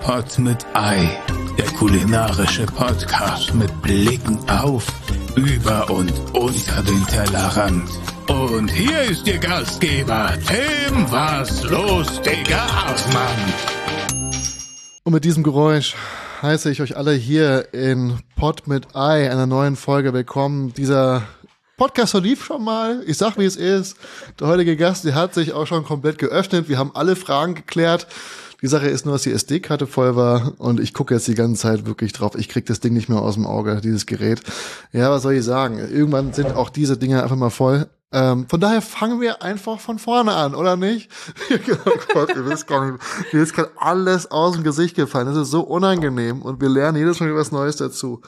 Pot mit Ei, der kulinarische Podcast mit Blicken auf, über und unter den Tellerrand. Und hier ist Ihr Gastgeber, Tim Was los, Digga Hausmann. Und mit diesem Geräusch heiße ich euch alle hier in Pot mit Ei, einer neuen Folge willkommen. Dieser Podcast lief schon mal. Ich sag, wie es ist. Der heutige Gast, der hat sich auch schon komplett geöffnet. Wir haben alle Fragen geklärt. Die Sache ist nur, dass die SD-Karte voll war und ich gucke jetzt die ganze Zeit wirklich drauf. Ich krieg das Ding nicht mehr aus dem Auge, dieses Gerät. Ja, was soll ich sagen? Irgendwann sind auch diese Dinger einfach mal voll. Von daher fangen wir einfach von vorne an, oder nicht? Oh Gott, ihr wisst gar nicht, mir ist gerade alles aus dem Gesicht gefallen. Das ist so unangenehm und wir lernen jedes Mal was Neues dazu.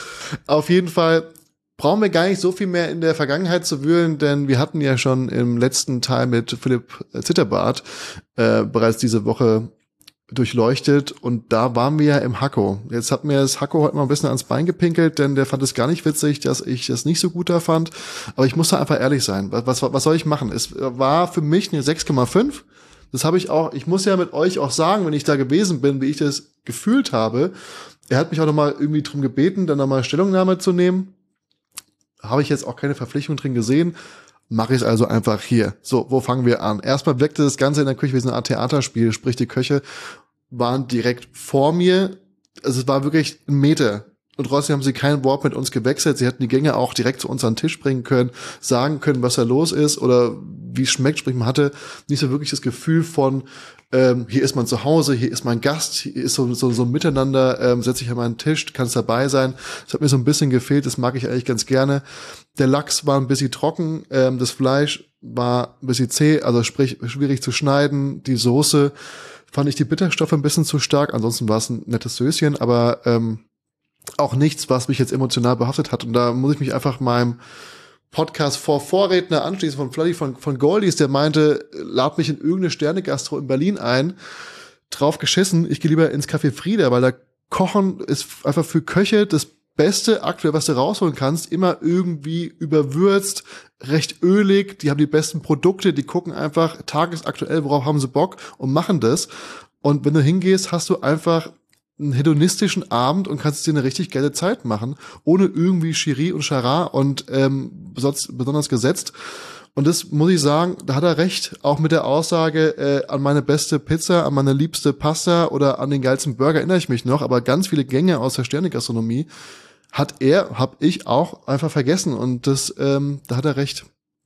Auf jeden Fall brauchen wir gar nicht so viel mehr in der Vergangenheit zu wühlen, denn wir hatten ja schon im letzten Teil mit Philipp Zitterbart bereits diese Woche durchleuchtet und da waren wir ja im Hacko. Jetzt hat mir das Hacko heute mal ein bisschen ans Bein gepinkelt, denn der fand es gar nicht witzig, dass ich das nicht so gut da fand. Aber ich muss da einfach ehrlich sein. Was soll ich machen? Es war für mich eine 6,5. Das habe ich auch, ich muss ja mit euch auch sagen, wenn ich da gewesen bin, wie ich das gefühlt habe. Er hat mich auch nochmal irgendwie drum gebeten, dann nochmal Stellungnahme zu nehmen. Habe ich jetzt auch keine Verpflichtung drin gesehen. Mache ich es also einfach hier. So, wo fangen wir an? Erstmal wirkte das Ganze in der Küche wie so eine Art Theaterspiel, sprich die Köche waren direkt vor mir. Also es war wirklich 1 Meter. Und trotzdem haben sie kein Wort mit uns gewechselt. Sie hätten die Gänge auch direkt zu uns an den Tisch bringen können, sagen können, was da los ist oder wie es schmeckt. Sprich, man hatte nicht so wirklich das Gefühl von, hier ist man zu Hause, hier ist mein Gast, hier ist so ein Miteinander, setze ich an meinen Tisch, kannst dabei sein. Das hat mir so ein bisschen gefehlt, das mag ich eigentlich ganz gerne. Der Lachs war ein bisschen trocken, das Fleisch war ein bisschen zäh, also sprich schwierig zu schneiden. Die Soße fand ich die Bitterstoffe ein bisschen zu stark, ansonsten war es ein nettes Söschen, aber auch nichts, was mich jetzt emotional behaftet hat. Und da muss ich mich einfach meinem Podcast Vorredner anschließen von Floody von Goldies, der meinte, lad mich in irgendeine Sterne-Gastro in Berlin ein. Drauf geschissen, ich gehe lieber ins Café Frieda, weil da Kochen ist einfach für Köche das Beste aktuell, was du rausholen kannst, immer irgendwie überwürzt, recht ölig, die haben die besten Produkte, die gucken einfach tagesaktuell, worauf haben sie Bock und machen das. Und wenn du hingehst, hast du einfach einen hedonistischen Abend und kannst dir eine richtig geile Zeit machen, ohne irgendwie Chiri und Chara und besonders gesetzt. Und das muss ich sagen, da hat er recht, auch mit der Aussage, an meine beste Pizza, an meine liebste Pasta oder an den geilsten Burger erinnere ich mich noch, aber ganz viele Gänge aus der Sternegastronomie hab ich auch einfach vergessen und das, da hat er recht.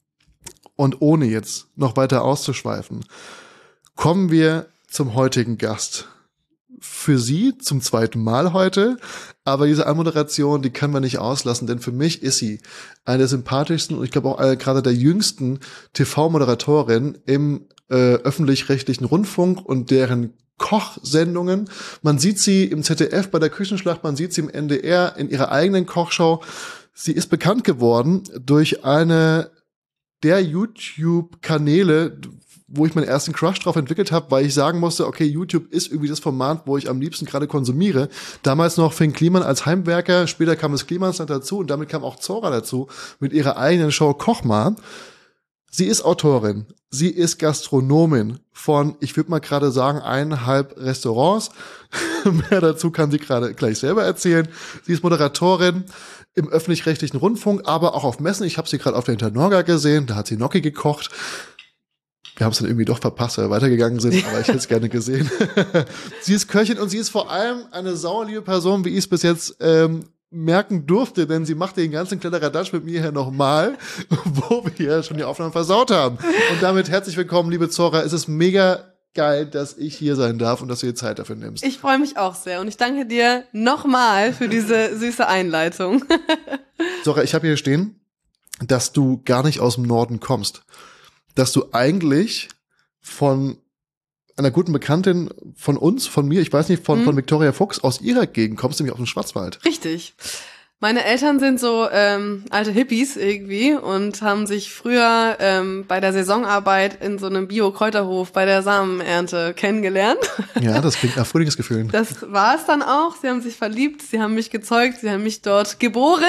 Und ohne jetzt noch weiter auszuschweifen, kommen wir zum heutigen Gast. Für sie zum 2. Mal heute, aber diese Anmoderation, die kann man nicht auslassen, denn für mich ist sie eine der sympathischsten und ich glaube auch gerade der jüngsten TV-Moderatorin im öffentlich-rechtlichen Rundfunk und deren Kochsendungen. Man sieht sie im ZDF bei der Küchenschlacht, man sieht sie im NDR in ihrer eigenen Kochshow. Sie ist bekannt geworden durch eine der YouTube-Kanäle, wo ich meinen ersten Crush drauf entwickelt habe, weil ich sagen musste, okay, YouTube ist irgendwie das Format, wo ich am liebsten gerade konsumiere. Damals noch Finn Kliman als Heimwerker, später kam das Klimansland dazu und damit kam auch Zora dazu mit ihrer eigenen Show Koch mal. Sie ist Autorin, sie ist Gastronomin von, ich würde mal gerade sagen, 1,5 Restaurants. Mehr dazu kann sie gerade gleich selber erzählen. Sie ist Moderatorin im öffentlich-rechtlichen Rundfunk, aber auch auf Messen. Ich habe sie gerade auf der Internorga gesehen, da hat sie Gnocchi gekocht. Wir haben es dann irgendwie doch verpasst, weil wir weitergegangen sind, aber ich hätte es gerne gesehen. Sie ist Köchin und sie ist vor allem eine sauerliebe Person, wie ich es bis jetzt merken durfte, denn sie macht den ganzen Kletteradatsch mit mir hier nochmal, wo wir ja schon die Aufnahmen versaut haben. Und damit herzlich willkommen, liebe Zora. Es ist mega geil, dass ich hier sein darf und dass du dir Zeit dafür nimmst. Ich freue mich auch sehr und ich danke dir nochmal für diese süße Einleitung. Zora, ich habe hier stehen, dass du gar nicht aus dem Norden kommst. Dass du eigentlich von einer guten Bekanntin von uns, von mir, ich weiß nicht, von Victoria Fuchs aus ihrer Gegend kommst, nämlich aus dem Schwarzwald. Richtig. Meine Eltern sind so alte Hippies irgendwie und haben sich früher bei der Saisonarbeit in so einem Bio-Kräuterhof bei der Samenernte kennengelernt. Ja, das klingt nach Frühlingsgefühlen. Das war es dann auch. Sie haben sich verliebt, sie haben mich gezeugt, sie haben mich dort geboren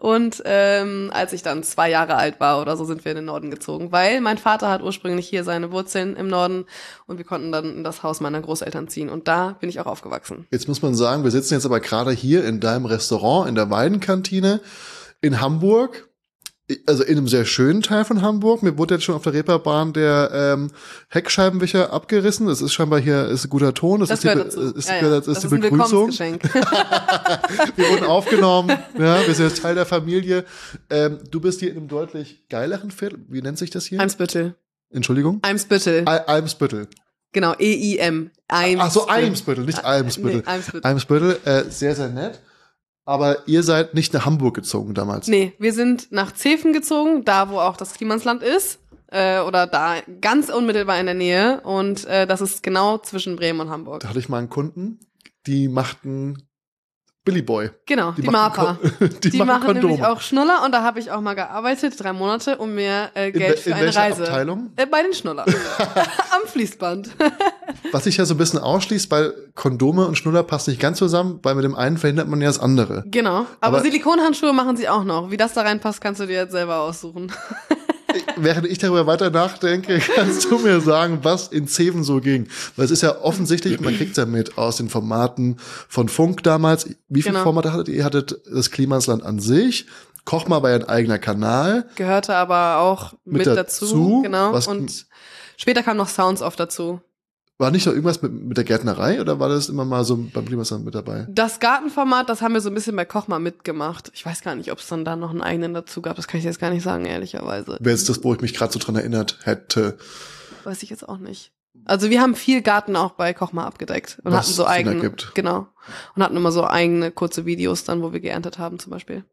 Und als ich dann 2 Jahre alt war oder so, sind wir in den Norden gezogen, weil mein Vater hat ursprünglich hier seine Wurzeln im Norden und wir konnten dann in das Haus meiner Großeltern ziehen. Und da bin ich auch aufgewachsen. Jetzt muss man sagen, wir sitzen jetzt aber gerade hier in deinem Restaurant, in der Weidenkantine in Hamburg. Also in einem sehr schönen Teil von Hamburg. Mir wurde jetzt schon auf der Reeperbahn der Heckscheibenwischer abgerissen. Das ist scheinbar hier ist ein guter Ton. Das gehört dazu. Das ist die ein Begrüßung. Willkommensgeschenk. Wir wurden aufgenommen. Ja, wir sind jetzt Teil der Familie. Du bist hier in einem deutlich geileren Viertel. Wie nennt sich das hier? Eimsbüttel. Entschuldigung? Eimsbüttel. Eimsbüttel. Genau, EIM. Ach so, Eimsbüttel, nicht Eimsbüttel. Nee, Eimsbüttel. Eimsbüttel, sehr, sehr nett. Aber ihr seid nicht nach Hamburg gezogen damals. Nee, wir sind nach Zeven gezogen, da wo auch das Klimansland ist. Oder da ganz unmittelbar in der Nähe. Und das ist genau zwischen Bremen und Hamburg. Da hatte ich mal einen Kunden, die machten Billy Boy. Genau, die machen MAPA. Die machen Kondome. nämlich auch Schnuller und da habe ich auch mal gearbeitet, 3 Monate, um mir Geld für in eine welcher Reise. Abteilung? Bei den Schnuller. Am Fließband. Was sich ja so ein bisschen ausschließt, weil Kondome und Schnuller passen nicht ganz zusammen, weil mit dem einen verhindert man ja das andere. Genau. Aber Silikonhandschuhe machen sie auch noch. Wie das da reinpasst, kannst du dir jetzt selber aussuchen. Während ich darüber weiter nachdenke, kannst du mir sagen, was in Zeven so ging. Weil es ist ja offensichtlich, man kriegt ja mit aus den Formaten von Funk damals. Wie viele Formate hattet ihr? Ihr hattet das Klimansland an sich. Kochma war ja ein eigener Kanal. Gehörte aber auch mit dazu. Genau. Und später kam noch Sounds Off dazu. War nicht noch irgendwas mit der Gärtnerei oder war das immer mal so beim Klimansland mit dabei? Das Gartenformat, das haben wir so ein bisschen bei Kochma mitgemacht. Ich weiß gar nicht, ob es dann da noch einen eigenen dazu gab. Das kann ich jetzt gar nicht sagen, ehrlicherweise. Wäre jetzt das, wo ich mich gerade so dran erinnert hätte. Weiß ich jetzt auch nicht. Also wir haben viel Garten auch bei Kochma abgedeckt und hatten so eigene. Gibt. Genau. Und hatten immer so eigene kurze Videos dann, wo wir geerntet haben zum Beispiel.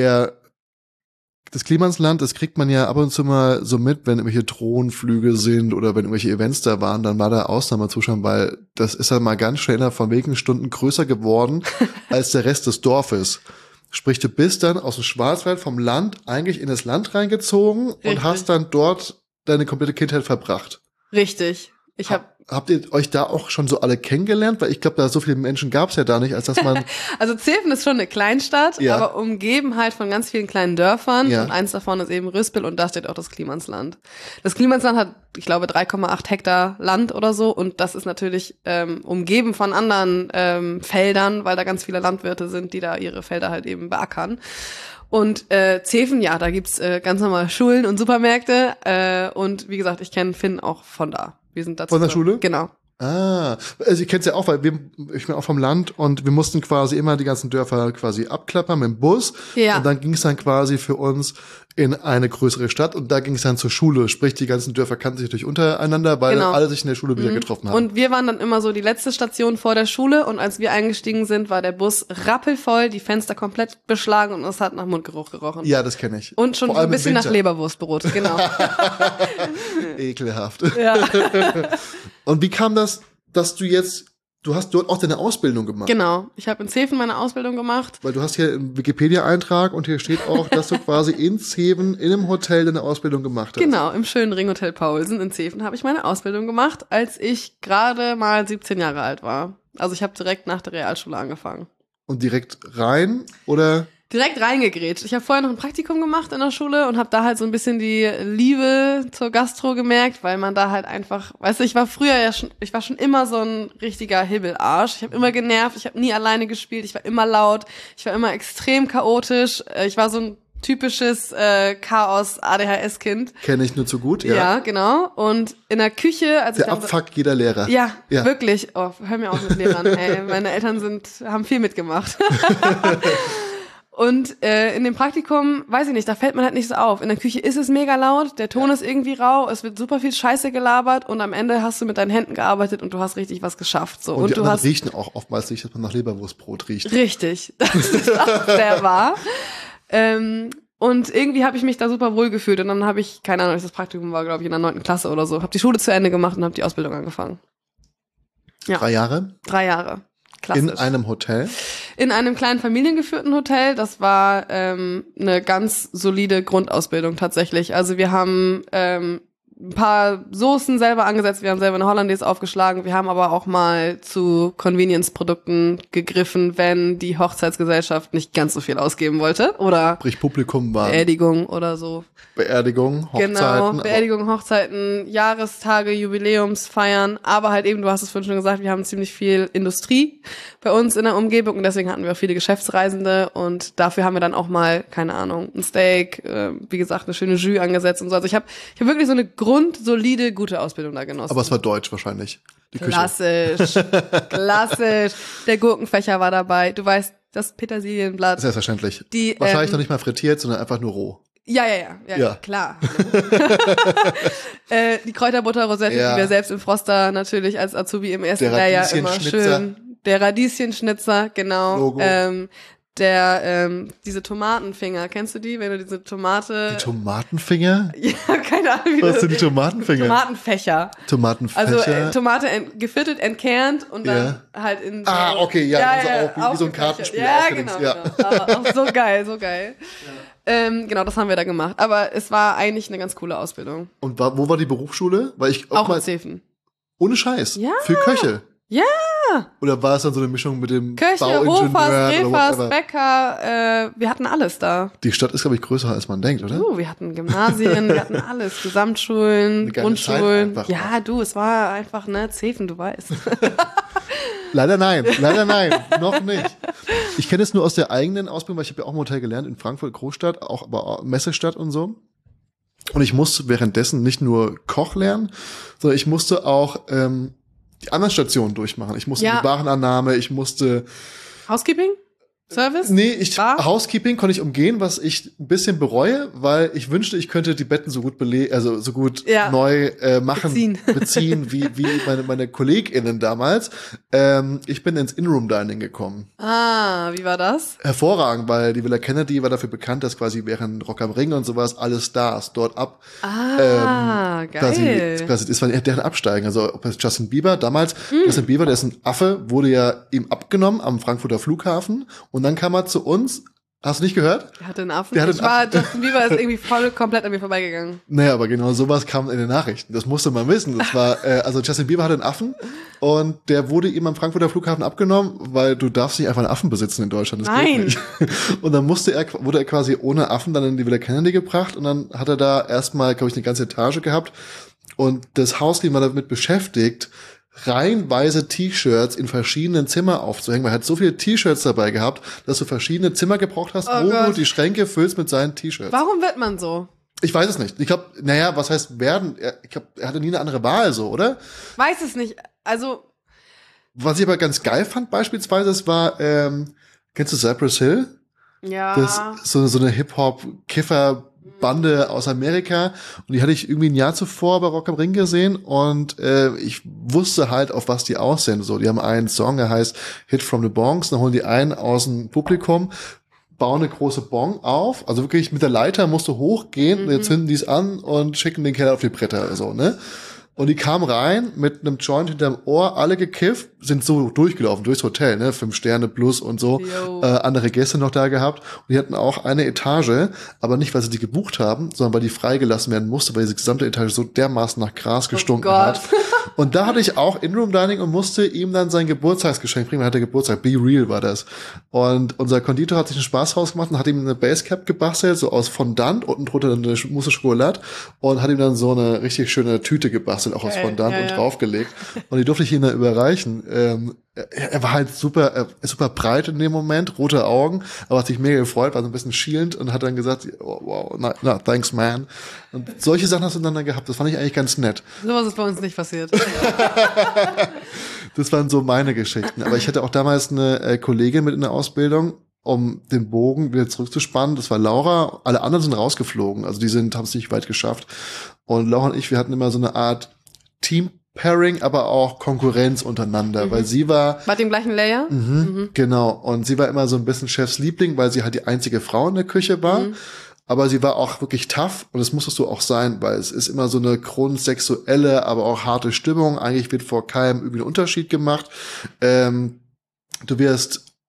Das Klimansland, das kriegt man ja ab und zu mal so mit, wenn irgendwelche Drohnenflüge sind oder wenn irgendwelche Events da waren, dann war da Ausnahmezustand, weil das ist ja mal ganz schnell innerhalb von wenigen Stunden größer geworden als der Rest des Dorfes. Sprich, du bist dann aus dem Schwarzwald vom Land eigentlich in das Land reingezogen und hast dann dort deine komplette Kindheit verbracht. Richtig. Habt ihr euch da auch schon so alle kennengelernt? Weil ich glaube, da so viele Menschen gab es ja da nicht, als dass man... Also Zeven ist schon eine Kleinstadt, aber umgeben halt von ganz vielen kleinen Dörfern. Ja. Und eins davon ist eben Rüspel und da steht auch das Klimansland. Das Klimansland hat, ich glaube, 3,8 Hektar Land oder so und das ist natürlich umgeben von anderen Feldern, weil da ganz viele Landwirte sind, die da ihre Felder halt eben beackern. Und Zeven, ja, da gibt's ganz normal Schulen und Supermärkte und wie gesagt, ich kenne Finn auch von da. Wir sind dazu von der Schule? Genau. Also ich kenn's ja auch, weil ich bin auch vom Land und wir mussten quasi immer die ganzen Dörfer quasi abklappern mit dem Bus. Ja. Und dann ging's dann quasi für uns in eine größere Stadt und da ging's dann zur Schule. Sprich, die ganzen Dörfer kannten sich natürlich untereinander, weil alle sich in der Schule wieder getroffen haben. Und wir waren dann immer so die letzte Station vor der Schule und als wir eingestiegen sind, war der Bus rappelvoll, die Fenster komplett beschlagen und es hat nach Mundgeruch gerochen. Ja, das kenne ich. Und schon ein bisschen nach Leberwurstbrot, genau. Ekelhaft. Ja. Und wie kam das, dass du hast dort auch deine Ausbildung gemacht? Genau, ich habe in Zeven meine Ausbildung gemacht. Weil du hast hier einen Wikipedia-Eintrag und hier steht auch, dass du quasi in Zeven in einem Hotel deine Ausbildung gemacht hast. Genau, im schönen Ringhotel Paulsen in Zeven habe ich meine Ausbildung gemacht, als ich gerade mal 17 Jahre alt war. Also ich habe direkt nach der Realschule angefangen. Und direkt rein oder? Direkt reingegrätscht. Ich habe vorher noch ein Praktikum gemacht in der Schule und habe da halt so ein bisschen die Liebe zur Gastro gemerkt, weil man da halt einfach, weißt du, ich war schon immer so ein richtiger Hibbelarsch. Ich habe immer genervt, ich habe nie alleine gespielt, ich war immer laut, ich war immer extrem chaotisch. Ich war so ein typisches Chaos-ADHS-Kind. Kenne ich nur zu gut, ja. Ja, genau. Und in der Küche, als der Abfuck jeder Lehrer. Ja, wirklich. Oh, hör mir auf mit Lehrern. Ey, meine Eltern haben viel mitgemacht. Und in dem Praktikum, weiß ich nicht, da fällt man halt nicht so auf. In der Küche ist es mega laut, der Ton ist irgendwie rau, es wird super viel Scheiße gelabert und am Ende hast du mit deinen Händen gearbeitet und du hast richtig was geschafft. So. Und die anderen riechen auch oftmals nicht, dass man nach Leberwurstbrot riecht. Richtig, das ist auch sehr wahr. Und irgendwie habe ich mich da super wohl gefühlt und dann habe ich, keine Ahnung, das Praktikum war, glaube ich, in der 9. Klasse oder so, habe die Schule zu Ende gemacht und habe die Ausbildung angefangen. Ja. 3 Jahre? 3 Jahre. Klassisch. In einem Hotel? In einem kleinen familiengeführten Hotel. Das war eine ganz solide Grundausbildung tatsächlich. Also wir haben ein paar Soßen selber angesetzt, wir haben selber eine Hollandaise aufgeschlagen, wir haben aber auch mal zu Convenience-Produkten gegriffen, wenn die Hochzeitsgesellschaft nicht ganz so viel ausgeben wollte oder Sprich Publikum war. Beerdigung oder so. Beerdigung, Hochzeiten. Genau, Beerdigung, Hochzeiten, Jahrestage, Jubiläumsfeiern, aber halt eben, du hast es vorhin schon gesagt, wir haben ziemlich viel Industrie bei uns in der Umgebung und deswegen hatten wir auch viele Geschäftsreisende und dafür haben wir dann auch mal, keine Ahnung, ein Steak, wie gesagt, eine schöne Jus angesetzt und so. Also ich hab wirklich so eine grundsolide, gute Ausbildung da genossen. Aber es war deutsch wahrscheinlich. Die Küche. Klassisch. Der Gurkenfächer war dabei. Du weißt, das Petersilienblatt. Selbstverständlich. Wahrscheinlich noch nicht mal frittiert, sondern einfach nur roh. Ja, klar. Die Kräuterbutter-Rosette, die wir selbst im Froster natürlich als Azubi im ersten Jahr ja immer schön. Der Radieschenschnitzer, genau. Logo. Diese Tomatenfinger, kennst du die? Wenn du diese Tomate... Die Tomatenfinger? Ja, keine Ahnung, wie Was sind die Tomatenfinger? Tomatenfächer. Tomatenfächer? Also Tomate geviertelt, entkernt und dann halt in... So, okay, also wie so ein Kartenspiel. Ja, genau. Auch so geil. Ja. Genau, das haben wir da gemacht. Aber es war eigentlich eine ganz coole Ausbildung. Und wo war die Berufsschule? Weil ich auch in Zeven. Ohne Scheiß? Ja. Für Köche? Ja. Oder war es dann so eine Mischung mit dem Köche, Hofers, Refers, Bäcker, wir hatten alles da. Die Stadt ist, glaube ich, größer, als man denkt, oder? Wir hatten Gymnasien, wir hatten alles, Gesamtschulen, Grundschulen. Ja, es war einfach, Zeven, du weißt. Leider nein, noch nicht. Ich kenne es nur aus der eigenen Ausbildung, weil ich habe ja auch im Hotel gelernt, in Frankfurt, Großstadt, aber auch Messestadt und so. Und ich musste währenddessen nicht nur Koch lernen, sondern ich musste auch die anderen Stationen durchmachen. Ich musste die Warenannahme, ich musste Housekeeping? Service? Nee, Housekeeping konnte ich umgehen, was ich ein bisschen bereue, weil ich wünschte, ich könnte die Betten so gut neu beziehen wie meine KollegInnen damals. Ich bin ins In-Room-Dining gekommen. Wie war das? Hervorragend, weil die Villa Kennedy war dafür bekannt, dass quasi während Rock am Ring und sowas alle Stars dort geil. Quasi, das war deren Absteigen. Also ob es Justin Bieber damals, Justin Bieber, der ist ein Affe, wurde ja ihm abgenommen am Frankfurter Flughafen. Und dann kam er zu uns. Hast du nicht gehört? Der hatte einen Affen. Justin Bieber ist irgendwie komplett an mir vorbeigegangen. Naja, aber genau sowas kam in den Nachrichten. Das musste man wissen. Das war, also Justin Bieber hatte einen Affen und der wurde ihm am Frankfurter Flughafen abgenommen, weil du darfst nicht einfach einen Affen besitzen in Deutschland. Das geht nicht. Und dann wurde er quasi ohne Affen dann in die Villa Kennedy gebracht und dann hat er da erstmal, glaube ich, eine ganze Etage gehabt und das Hausteam war damit beschäftigt, reihenweise T-Shirts in verschiedenen Zimmer aufzuhängen. Man hat so viele T-Shirts dabei gehabt, dass du verschiedene Zimmer gebraucht hast, wo du die Schränke füllst mit seinen T-Shirts. Warum wird man so? Ich weiß es nicht. Ich glaube, was heißt werden? Er hatte nie eine andere Wahl, so, oder? Weiß es nicht. Also. Was ich aber ganz geil fand, beispielsweise, es war, kennst du Cypress Hill? Ja. Das so eine Hip-Hop-Kiffer-Bande aus Amerika und die hatte ich irgendwie ein Jahr zuvor bei Rock am Ring gesehen und ich wusste halt, auf was die aussehen. So, die haben einen Song, der heißt Hit from the Bongs, dann holen die einen aus dem Publikum, bauen eine große Bong auf, also wirklich mit der Leiter musst du hochgehen, und jetzt zünden die es an und schicken den Keller auf die Bretter, so, ne? Und die kamen rein mit einem Joint hinterm Ohr, alle gekifft, sind so durchgelaufen, durchs Hotel, ne, 5 Sterne plus und so, andere Gäste noch da gehabt. Und die hatten auch eine Etage, aber nicht, weil sie die gebucht haben, sondern weil die freigelassen werden musste, weil diese gesamte Etage so dermaßen nach Gras gestunken hat. Und da hatte ich auch In-Room-Dining und musste ihm dann sein Geburtstagsgeschenk bringen. Er hatte Geburtstag, Be Real war das. Und unser Konditor hat sich einen Spaß rausgemacht und hat ihm eine Basecap gebastelt, so aus Fondant, unten drunter dann eine Mousse Schokolade und hat ihm dann so eine richtig schöne Tüte gebastelt, auch aus Fondant und draufgelegt. Und die durfte ich ihm dann überreichen. Er war halt super breit in dem Moment, rote Augen, aber hat sich mega gefreut, war so ein bisschen schielend und hat dann gesagt, oh, wow, thanks man. Und solche Sachen hast du dann gehabt, das fand ich eigentlich ganz nett. Sowas ist bei uns nicht passiert. Das waren so meine Geschichten. Aber ich hatte auch damals eine Kollegin mit in der Ausbildung, um den Bogen wieder zurückzuspannen. Das war Laura. Alle anderen sind rausgeflogen. Also die haben es nicht weit geschafft. Und Laura und ich, wir hatten immer so eine Art Team-Pairing, aber auch Konkurrenz untereinander, weil sie war... War dem gleichen Layer? Genau. Und sie war immer so ein bisschen Chefs Liebling, weil sie halt die einzige Frau in der Küche war. Aber sie war auch wirklich tough und das musstest du auch sein, weil es ist immer so eine grundsexuelle, aber auch harte Stimmung. Eigentlich wird vor keinem irgendwie ein Unterschied gemacht. Du wirst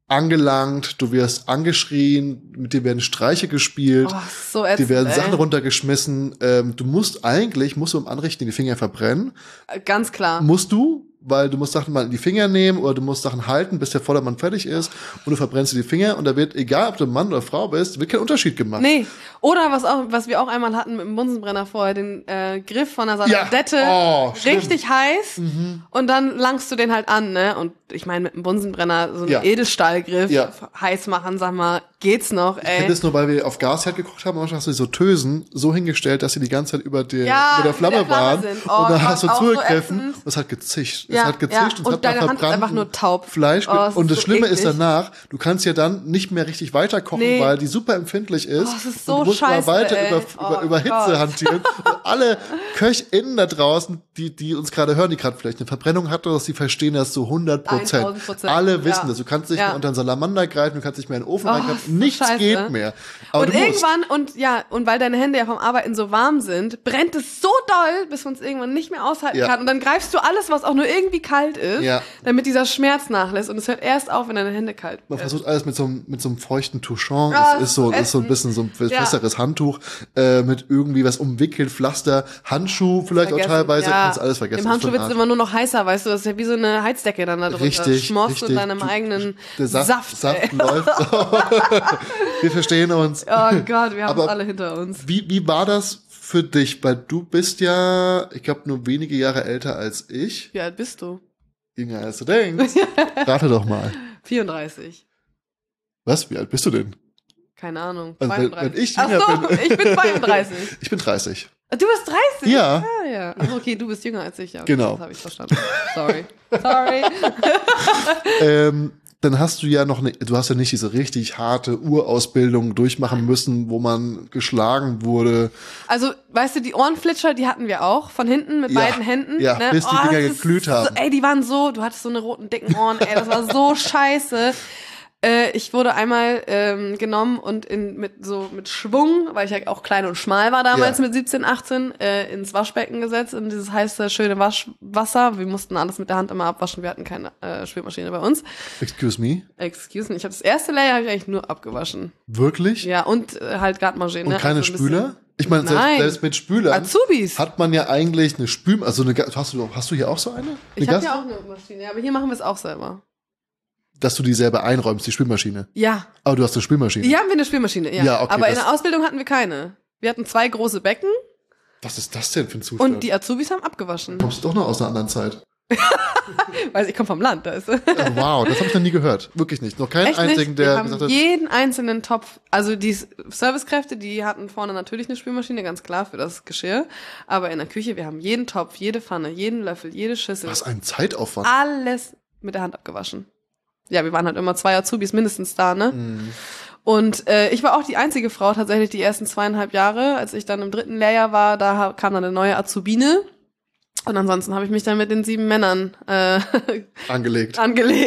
angelangt, du wirst angeschrien, mit dir werden Streiche gespielt, so ätzend, dir werden Sachen runtergeschmissen. Du musst beim Anrichten die Finger verbrennen. Ganz klar. Musst du, weil du musst Sachen mal in die Finger nehmen oder du musst Sachen halten, bis der Vordermann fertig ist und du verbrennst dir die Finger und da wird, egal ob du Mann oder Frau bist, wird kein Unterschied gemacht. Nee. Oder was wir auch einmal hatten mit dem Bunsenbrenner vorher, den Griff von der Saladette, richtig heiß und dann langst du den halt an, ne? Und ich meine, mit dem Bunsenbrenner so einen Edelstahlgriff heiß machen, sag mal, geht's noch, ey. Ich kenne das nur, weil wir auf Gasherd geguckt haben, manchmal hast du so Tösen so hingestellt, dass sie die ganze Zeit über der Flamme waren und da hast du zugegriffen und es hat gezischt. Es hat gezischt und es hat deine Hand ist einfach nur taub. Fleisch. Und das Schlimme ist danach, du kannst ja dann nicht mehr richtig weiter kochen, weil die super empfindlich ist. Das ist so du musst scheiße, mal weiter über Hitze hantieren. Und alle KöchInnen da draußen, die uns gerade hören, die gerade vielleicht eine Verbrennung hatten, dass sie verstehen das zu 100%. Alle wissen das. Du kannst nicht mehr unter einen Salamander greifen, du kannst nicht mehr in den Ofen reingreifen. Nichts geht mehr. Aber und irgendwann, und weil deine Hände ja vom Arbeiten so warm sind, brennt es so doll, bis man es irgendwann nicht mehr aushalten kann. Und dann greifst du alles, was auch nur irgendwie kalt ist, damit dieser Schmerz nachlässt. Und es hört erst auf, wenn deine Hände kalt sind. Man versucht alles mit so einem feuchten Touchon. Es ist so ein bisschen so ein besseres Handtuch, mit irgendwie was umwickelt, Pflaster, Handschuh vielleicht auch teilweise. Kannst alles vergessen. Im Handschuh wird es immer nur noch heißer, weißt du, das ist ja wie so eine Heizdecke dann da drunter. Richtig. Schmorst du deinem eigenen Saft läuft. Wir verstehen uns. Oh Gott, wir haben es alle hinter uns. Wie war das für dich? Weil du bist ja, ich glaube, nur wenige Jahre älter als ich. Wie alt bist du? Jünger als du denkst. Rate doch mal. 34. Was? Wie alt bist du denn? Keine Ahnung. Also, 32. wenn ich jünger bin. Ich bin 32. Ich bin 30. Du bist 30? Ja. Ja. Ach, okay, du bist jünger als ich. Ja, genau. Das habe ich verstanden. Sorry. Dann hast du ja du hast ja nicht diese richtig harte Urausbildung durchmachen müssen, wo man geschlagen wurde. Also, weißt du, die Ohrenflitscher, die hatten wir auch, von hinten mit beiden Händen. Ja, ne? bis die Dinger geglüht haben. So, die waren so, du hattest so eine roten, dicken Ohren, das war so scheiße. Ich wurde einmal genommen und mit Schwung, weil ich ja auch klein und schmal war damals mit 17, 18, ins Waschbecken gesetzt, in dieses heiße, schöne Waschwasser. Wir mussten alles mit der Hand immer abwaschen, wir hatten keine Spülmaschine bei uns. Excuse me? Ich habe das erste Layer habe ich eigentlich nur abgewaschen. Wirklich? Ja, und halt Gardemanger. Und keine Spüler? Ich meine, selbst mit Spülern Azubis. Hat man ja eigentlich eine hast du hier auch so eine? Ich habe ja auch eine Maschine, aber hier machen wir es auch selber. Dass du die selber einräumst, die Spülmaschine? Ja. Aber du hast eine Spülmaschine? Hier haben wir eine Spülmaschine, ja. Okay, aber in der Ausbildung hatten wir keine. Wir hatten 2 große Becken. Was ist das denn für ein Zustand? Und die Azubis haben abgewaschen. Kommst du doch noch aus einer anderen Zeit? Weiß ich komme vom Land, da ist wow, das habe ich noch nie gehört. Wirklich nicht. Noch keinen einzigen, der gesagt hat. Jeden einzelnen Topf, also die Servicekräfte, die hatten vorne natürlich eine Spülmaschine, ganz klar für das Geschirr. Aber in der Küche, wir haben jeden Topf, jede Pfanne, jeden Löffel, jede Schüssel. Was ein Zeitaufwand. Alles mit der Hand abgewaschen. Ja, wir waren halt immer 2 Azubis mindestens da, ne? Und ich war auch die einzige Frau tatsächlich die ersten 2,5 Jahre. Als ich dann im 3. Lehrjahr war, da kam dann eine neue Azubine. Und ansonsten habe ich mich dann mit den 7 Männern angelegt.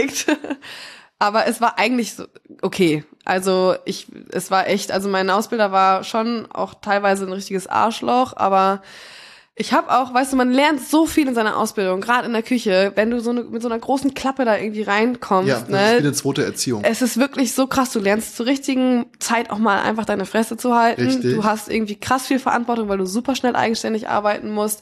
Aber es war eigentlich so okay. Also es war echt, also mein Ausbilder war schon auch teilweise ein richtiges Arschloch, aber ich habe auch, weißt du, man lernt so viel in seiner Ausbildung, gerade in der Küche, wenn du mit so einer großen Klappe da irgendwie reinkommst. Ja, das ist wie eine zweite Erziehung. Es ist wirklich so krass, du lernst zur richtigen Zeit auch mal einfach deine Fresse zu halten. Richtig. Du hast irgendwie krass viel Verantwortung, weil du super schnell eigenständig arbeiten musst.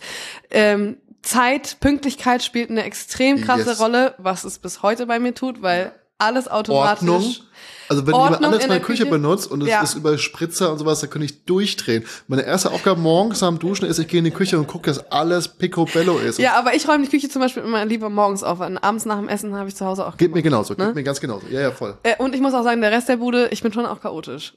Zeit, Pünktlichkeit spielt eine extrem krasse Rolle, was es bis heute bei mir tut, weil alles automatisch. Ordnung. Also wenn jemand anders meine Küche benutzt und es ist über Spritzer und sowas, da könnte ich durchdrehen. Meine erste Aufgabe morgens am Duschen ist, ich gehe in die Küche und gucke, dass alles picobello ist. Ja, aber ich räume die Küche zum Beispiel immer lieber morgens auf. Und abends nach dem Essen habe ich zu Hause auch Geht mir genauso, ne? Geht mir ganz genauso. Ja, voll. Und ich muss auch sagen, der Rest der Bude, ich bin schon auch chaotisch.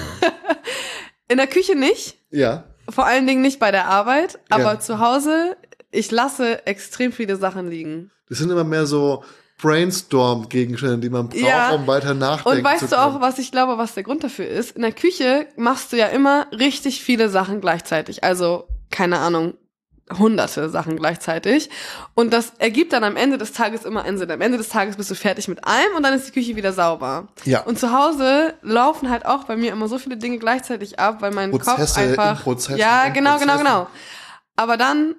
In der Küche nicht. Ja. Vor allen Dingen nicht bei der Arbeit, aber zu Hause, ich lasse extrem viele Sachen liegen. Das sind immer mehr so Brainstorm-Gegenstände, die man braucht, um weiter nachdenken zu können. Und weißt du auch, was ich glaube, was der Grund dafür ist? In der Küche machst du ja immer richtig viele Sachen gleichzeitig. Also, keine Ahnung, hunderte Sachen gleichzeitig. Und das ergibt dann am Ende des Tages immer einen Sinn. Am Ende des Tages bist du fertig mit allem und dann ist die Küche wieder sauber. Ja. Und zu Hause laufen halt auch bei mir immer so viele Dinge gleichzeitig ab, weil mein Kopf einfach... Prozesse, ja, genau. Aber dann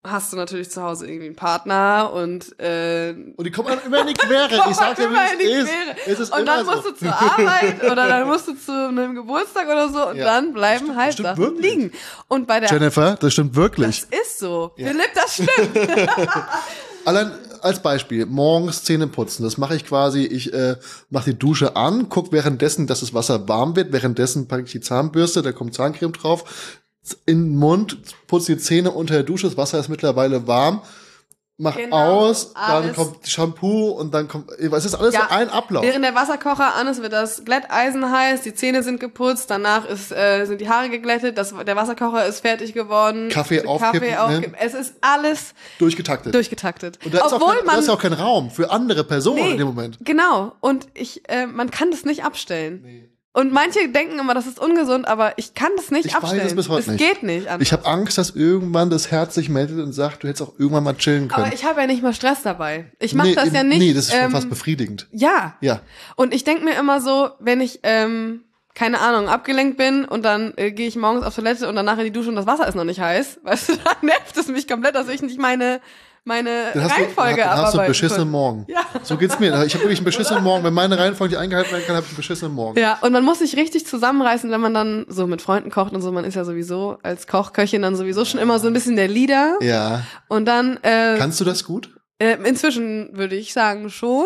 hast du natürlich zu Hause irgendwie einen Partner und die kommen immer in die Quere. Ich sag dir, wie es ist. Und dann musst du zur Arbeit oder dann musst du zu einem Geburtstag oder so und dann bleiben halt Sachen liegen. Und bei der Jennifer, das stimmt wirklich. Das ist so. Ja. Philipp, das stimmt. Allein als Beispiel, morgens Zähne putzen, das mache ich quasi, ich mache die Dusche an, guck währenddessen, dass das Wasser warm wird, währenddessen packe ich die Zahnbürste, da kommt Zahncreme drauf, in den Mund, putze die Zähne unter der Dusche, das Wasser ist mittlerweile warm, mach aus, dann kommt Shampoo und dann kommt, es ist alles so ein Ablauf. Während der Wasserkocher an ist, wird das Glätteisen heiß, die Zähne sind geputzt, danach sind die Haare geglättet, der Wasserkocher ist fertig geworden. Kaffee aufkippen. Ne? Es ist alles durchgetaktet. Und da ist auch kein Raum für andere Personen in dem Moment. Genau. Und man kann das nicht abstellen. Nee. Und manche denken immer, das ist ungesund, aber ich kann das nicht abstellen. Ich weiß es bis heute nicht. Es geht nicht anders. Ich habe Angst, dass irgendwann das Herz sich meldet und sagt, du hättest auch irgendwann mal chillen können. Aber ich habe ja nicht mal Stress dabei. Ich mache das ja nicht. Nee, das ist schon fast befriedigend. Ja. Und ich denke mir immer so, wenn ich, keine Ahnung, abgelenkt bin und dann gehe ich morgens auf Toilette und danach in die Dusche und das Wasser ist noch nicht heiß, weißt du, dann nervt es mich komplett, dass ich nicht meine Reihenfolge arbeiten. Hast du einen beschissenen Morgen. Ja. So geht's mir. Ich habe wirklich einen beschissenen Morgen. Wenn meine Reihenfolge nicht eingehalten werden kann, habe ich einen beschissenen Morgen. Ja, und man muss sich richtig zusammenreißen, wenn man dann so mit Freunden kocht und so. Man ist ja sowieso als Kochköchin dann sowieso schon immer so ein bisschen der Leader. Ja. Und dann kannst du das gut? Inzwischen würde ich sagen schon.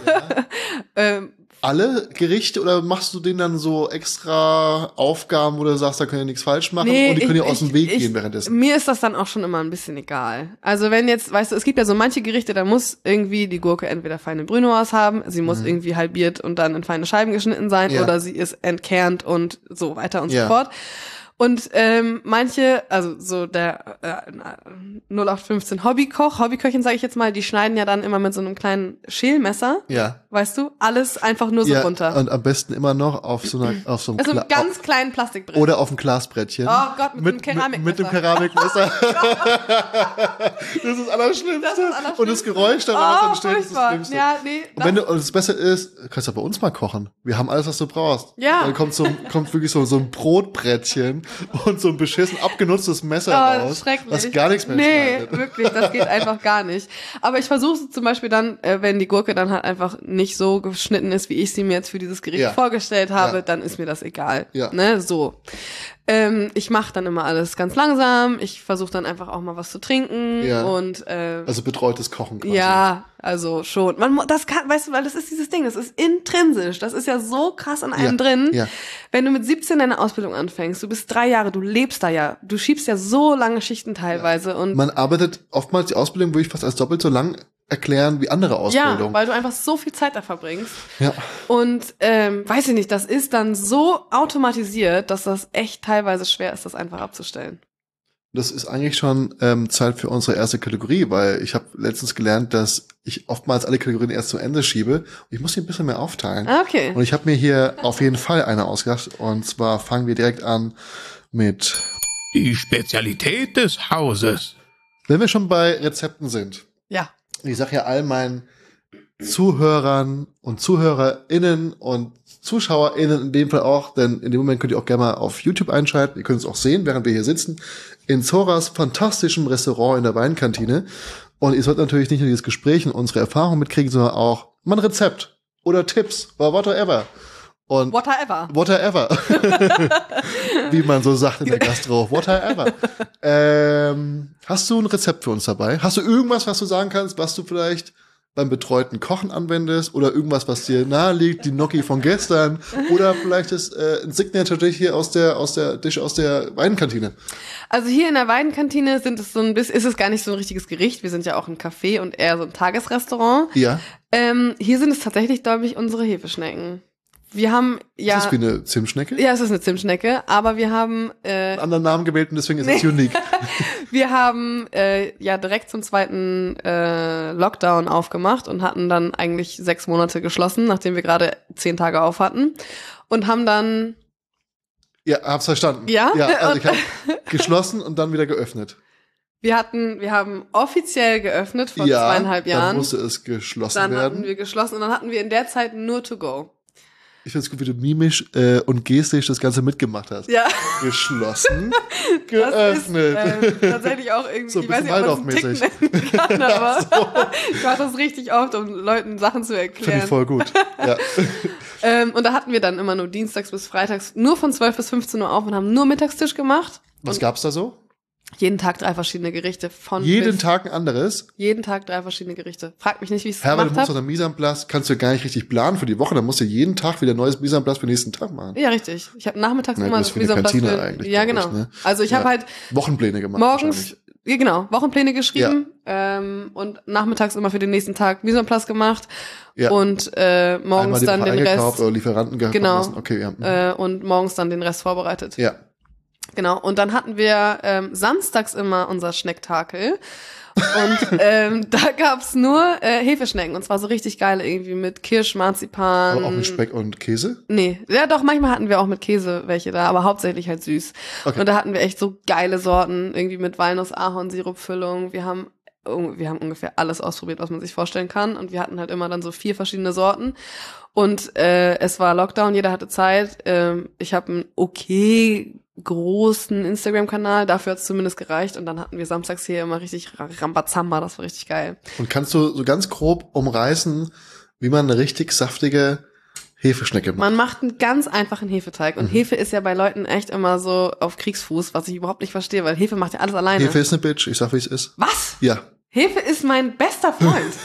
Ja. Alle Gerichte oder machst du denen dann so extra Aufgaben, wo du sagst, da können ja nichts falsch machen und die können ja aus dem Weg gehen währenddessen? Mir ist das dann auch schon immer ein bisschen egal. Also wenn jetzt, weißt du, es gibt ja so manche Gerichte, da muss irgendwie die Gurke entweder feine Brunoise haben, sie muss irgendwie halbiert und dann in feine Scheiben geschnitten sein oder sie ist entkernt und so weiter und so fort. Und manche, also so der 0815 Hobbyköchin, sage ich jetzt mal, die schneiden ja dann immer mit so einem kleinen Schälmesser, weißt du, alles einfach nur so runter. Und am besten immer noch auf so einem also einem ganz kleinen Plastikbrett. Oder auf einem Glasbrettchen. Oh Gott, mit einem Keramikmesser. Mit dem Keramikmesser. Das ist das Allerschlimmste. Und das Geräusch, was entsteht, ist das Schlimmste. Ja, nee, und wenn das Besser ist, kannst du bei uns mal kochen. Wir haben alles, was du brauchst. Ja. Dann kommt wirklich so ein Brotbrettchen und so ein beschissen abgenutztes Messer raus, was gar nichts mehr schneidet. Nee, wirklich, das geht einfach gar nicht. Aber ich versuche zum Beispiel dann, wenn die Gurke dann halt einfach nicht so geschnitten ist, wie ich sie mir jetzt für dieses Gericht vorgestellt habe, dann ist mir das egal. Ja. Ne, so. Ich mache dann immer alles ganz langsam. Ich versuche dann einfach auch mal was zu trinken und also betreutes Kochen quasi. Ja, also schon. Das kann, weißt du, weil das ist dieses Ding, das ist intrinsisch. Das ist ja so krass an einem drin. Ja. Wenn du mit 17 deine Ausbildung anfängst, du bist 3 Jahre, du lebst da ja, du schiebst ja so lange Schichten teilweise und man arbeitet oftmals die Ausbildung, würde ich fast als doppelt so lang erklären wie andere Ausbildung. Ja, weil du einfach so viel Zeit da verbringst. Ja. Und weiß ich nicht, das ist dann so automatisiert, dass das echt teilweise schwer ist, das einfach abzustellen. Das ist eigentlich schon Zeit für unsere erste Kategorie, weil ich habe letztens gelernt, dass ich oftmals alle Kategorien erst zum Ende schiebe. Und ich muss die ein bisschen mehr aufteilen. Okay. Und ich habe mir hier auf jeden Fall eine ausgedacht. Und zwar fangen wir direkt an mit die Spezialität des Hauses. Wenn wir schon bei Rezepten sind. Ja. Ich sage ja all meinen Zuhörern und ZuhörerInnen und ZuschauerInnen in dem Fall auch, denn in dem Moment könnt ihr auch gerne mal auf YouTube einschalten. Ihr könnt es auch sehen, während wir hier sitzen, in Zoras fantastischem Restaurant in der Weinkantine. Und ihr sollt natürlich nicht nur dieses Gespräch und unsere Erfahrungen mitkriegen, sondern auch mal ein Rezept oder Tipps oder whatever. Und whatever. Wie man so sagt in der Gastro. Whatever. Hast du ein Rezept für uns dabei? Hast du irgendwas, was du sagen kannst, was du vielleicht beim betreuten Kochen anwendest oder irgendwas, was dir nahe liegt, die Gnocchi von gestern oder vielleicht ist ein Signature-Dish hier aus der Weinkantine? Also hier in der Weinkantine ist es gar nicht so ein richtiges Gericht. Wir sind ja auch ein Café und eher so ein Tagesrestaurant. Ja. Hier sind es tatsächlich, glaube ich, unsere Hefeschnecken. Wir haben ja. Ist das wie eine Zimtschnecke? Ja, es ist eine Zimtschnecke, aber wir haben einen anderen Namen gewählt und deswegen ist es unique. Wir haben direkt zum zweiten Lockdown aufgemacht und hatten dann eigentlich 6 Monate geschlossen, nachdem wir gerade 10 Tage auf hatten und haben dann. Ja, hab's verstanden. Ja. Also ich habe geschlossen und dann wieder geöffnet. Wir haben offiziell geöffnet vor 2,5 Jahren. Dann musste es geschlossen werden. Dann hatten wir geschlossen und dann hatten wir in der Zeit nur To Go. Ich finde es gut, wie du mimisch und gestisch das Ganze mitgemacht hast. Ja. Geschlossen, geöffnet. Das ist tatsächlich auch irgendwie, so ein ich weiß nicht, ob man es einen Tick nennen kann, aber ich mache das richtig oft, um Leuten Sachen zu erklären. Finde ich voll gut, ja. Und da hatten wir dann immer nur dienstags bis freitags nur von 12 bis 15 Uhr auf und haben nur Mittagstisch gemacht. Was gab's da so? Jeden Tag 3 verschiedene Gerichte. Jeden Tag ein anderes? Jeden Tag 3 verschiedene Gerichte. Frag mich nicht, wie ich es gemacht habe. Du musst doch eine Mise en place, kannst du gar nicht richtig planen für die Woche, dann musst du jeden Tag wieder ein neues Mise en place für den nächsten Tag machen. Ja, richtig. Ich habe nachmittags immer das Mise en place eigentlich. Ja, genau. Ne? Also ich habe halt Wochenpläne gemacht. Morgens, ja, genau, Wochenpläne geschrieben und nachmittags immer für den nächsten Tag Mise en place gemacht und morgens dann den Rest. Oder Lieferanten gehabt. Genau. Okay, und morgens dann den Rest vorbereitet. Ja. Genau, und dann hatten wir samstags immer unser Schnecktakel. Und da gab's nur Hefeschnecken. Und zwar so richtig geile irgendwie mit Kirsch, Marzipan. Aber auch mit Speck und Käse? Nee, ja doch, manchmal hatten wir auch mit Käse welche da, aber hauptsächlich halt süß. Okay. Und da hatten wir echt so geile Sorten, irgendwie mit Walnuss-Ahornsirup-Füllung. Wir haben ungefähr alles ausprobiert, was man sich vorstellen kann. Und wir hatten halt immer dann so 4 verschiedene Sorten. Und es war Lockdown, jeder hatte Zeit. Ich habe einen großen Instagram-Kanal, dafür hat es zumindest gereicht. Und dann hatten wir samstags hier immer richtig Rambazamba, das war richtig geil. Und kannst du so ganz grob umreißen, wie man eine richtig saftige Hefeschnecke macht? Man macht einen ganz einfachen Hefeteig. Und Hefe ist ja bei Leuten echt immer so auf Kriegsfuß, was ich überhaupt nicht verstehe, weil Hefe macht ja alles alleine. Hefe ist eine Bitch, ich sag, wie es ist. Was? Ja. Hefe ist mein bester Freund.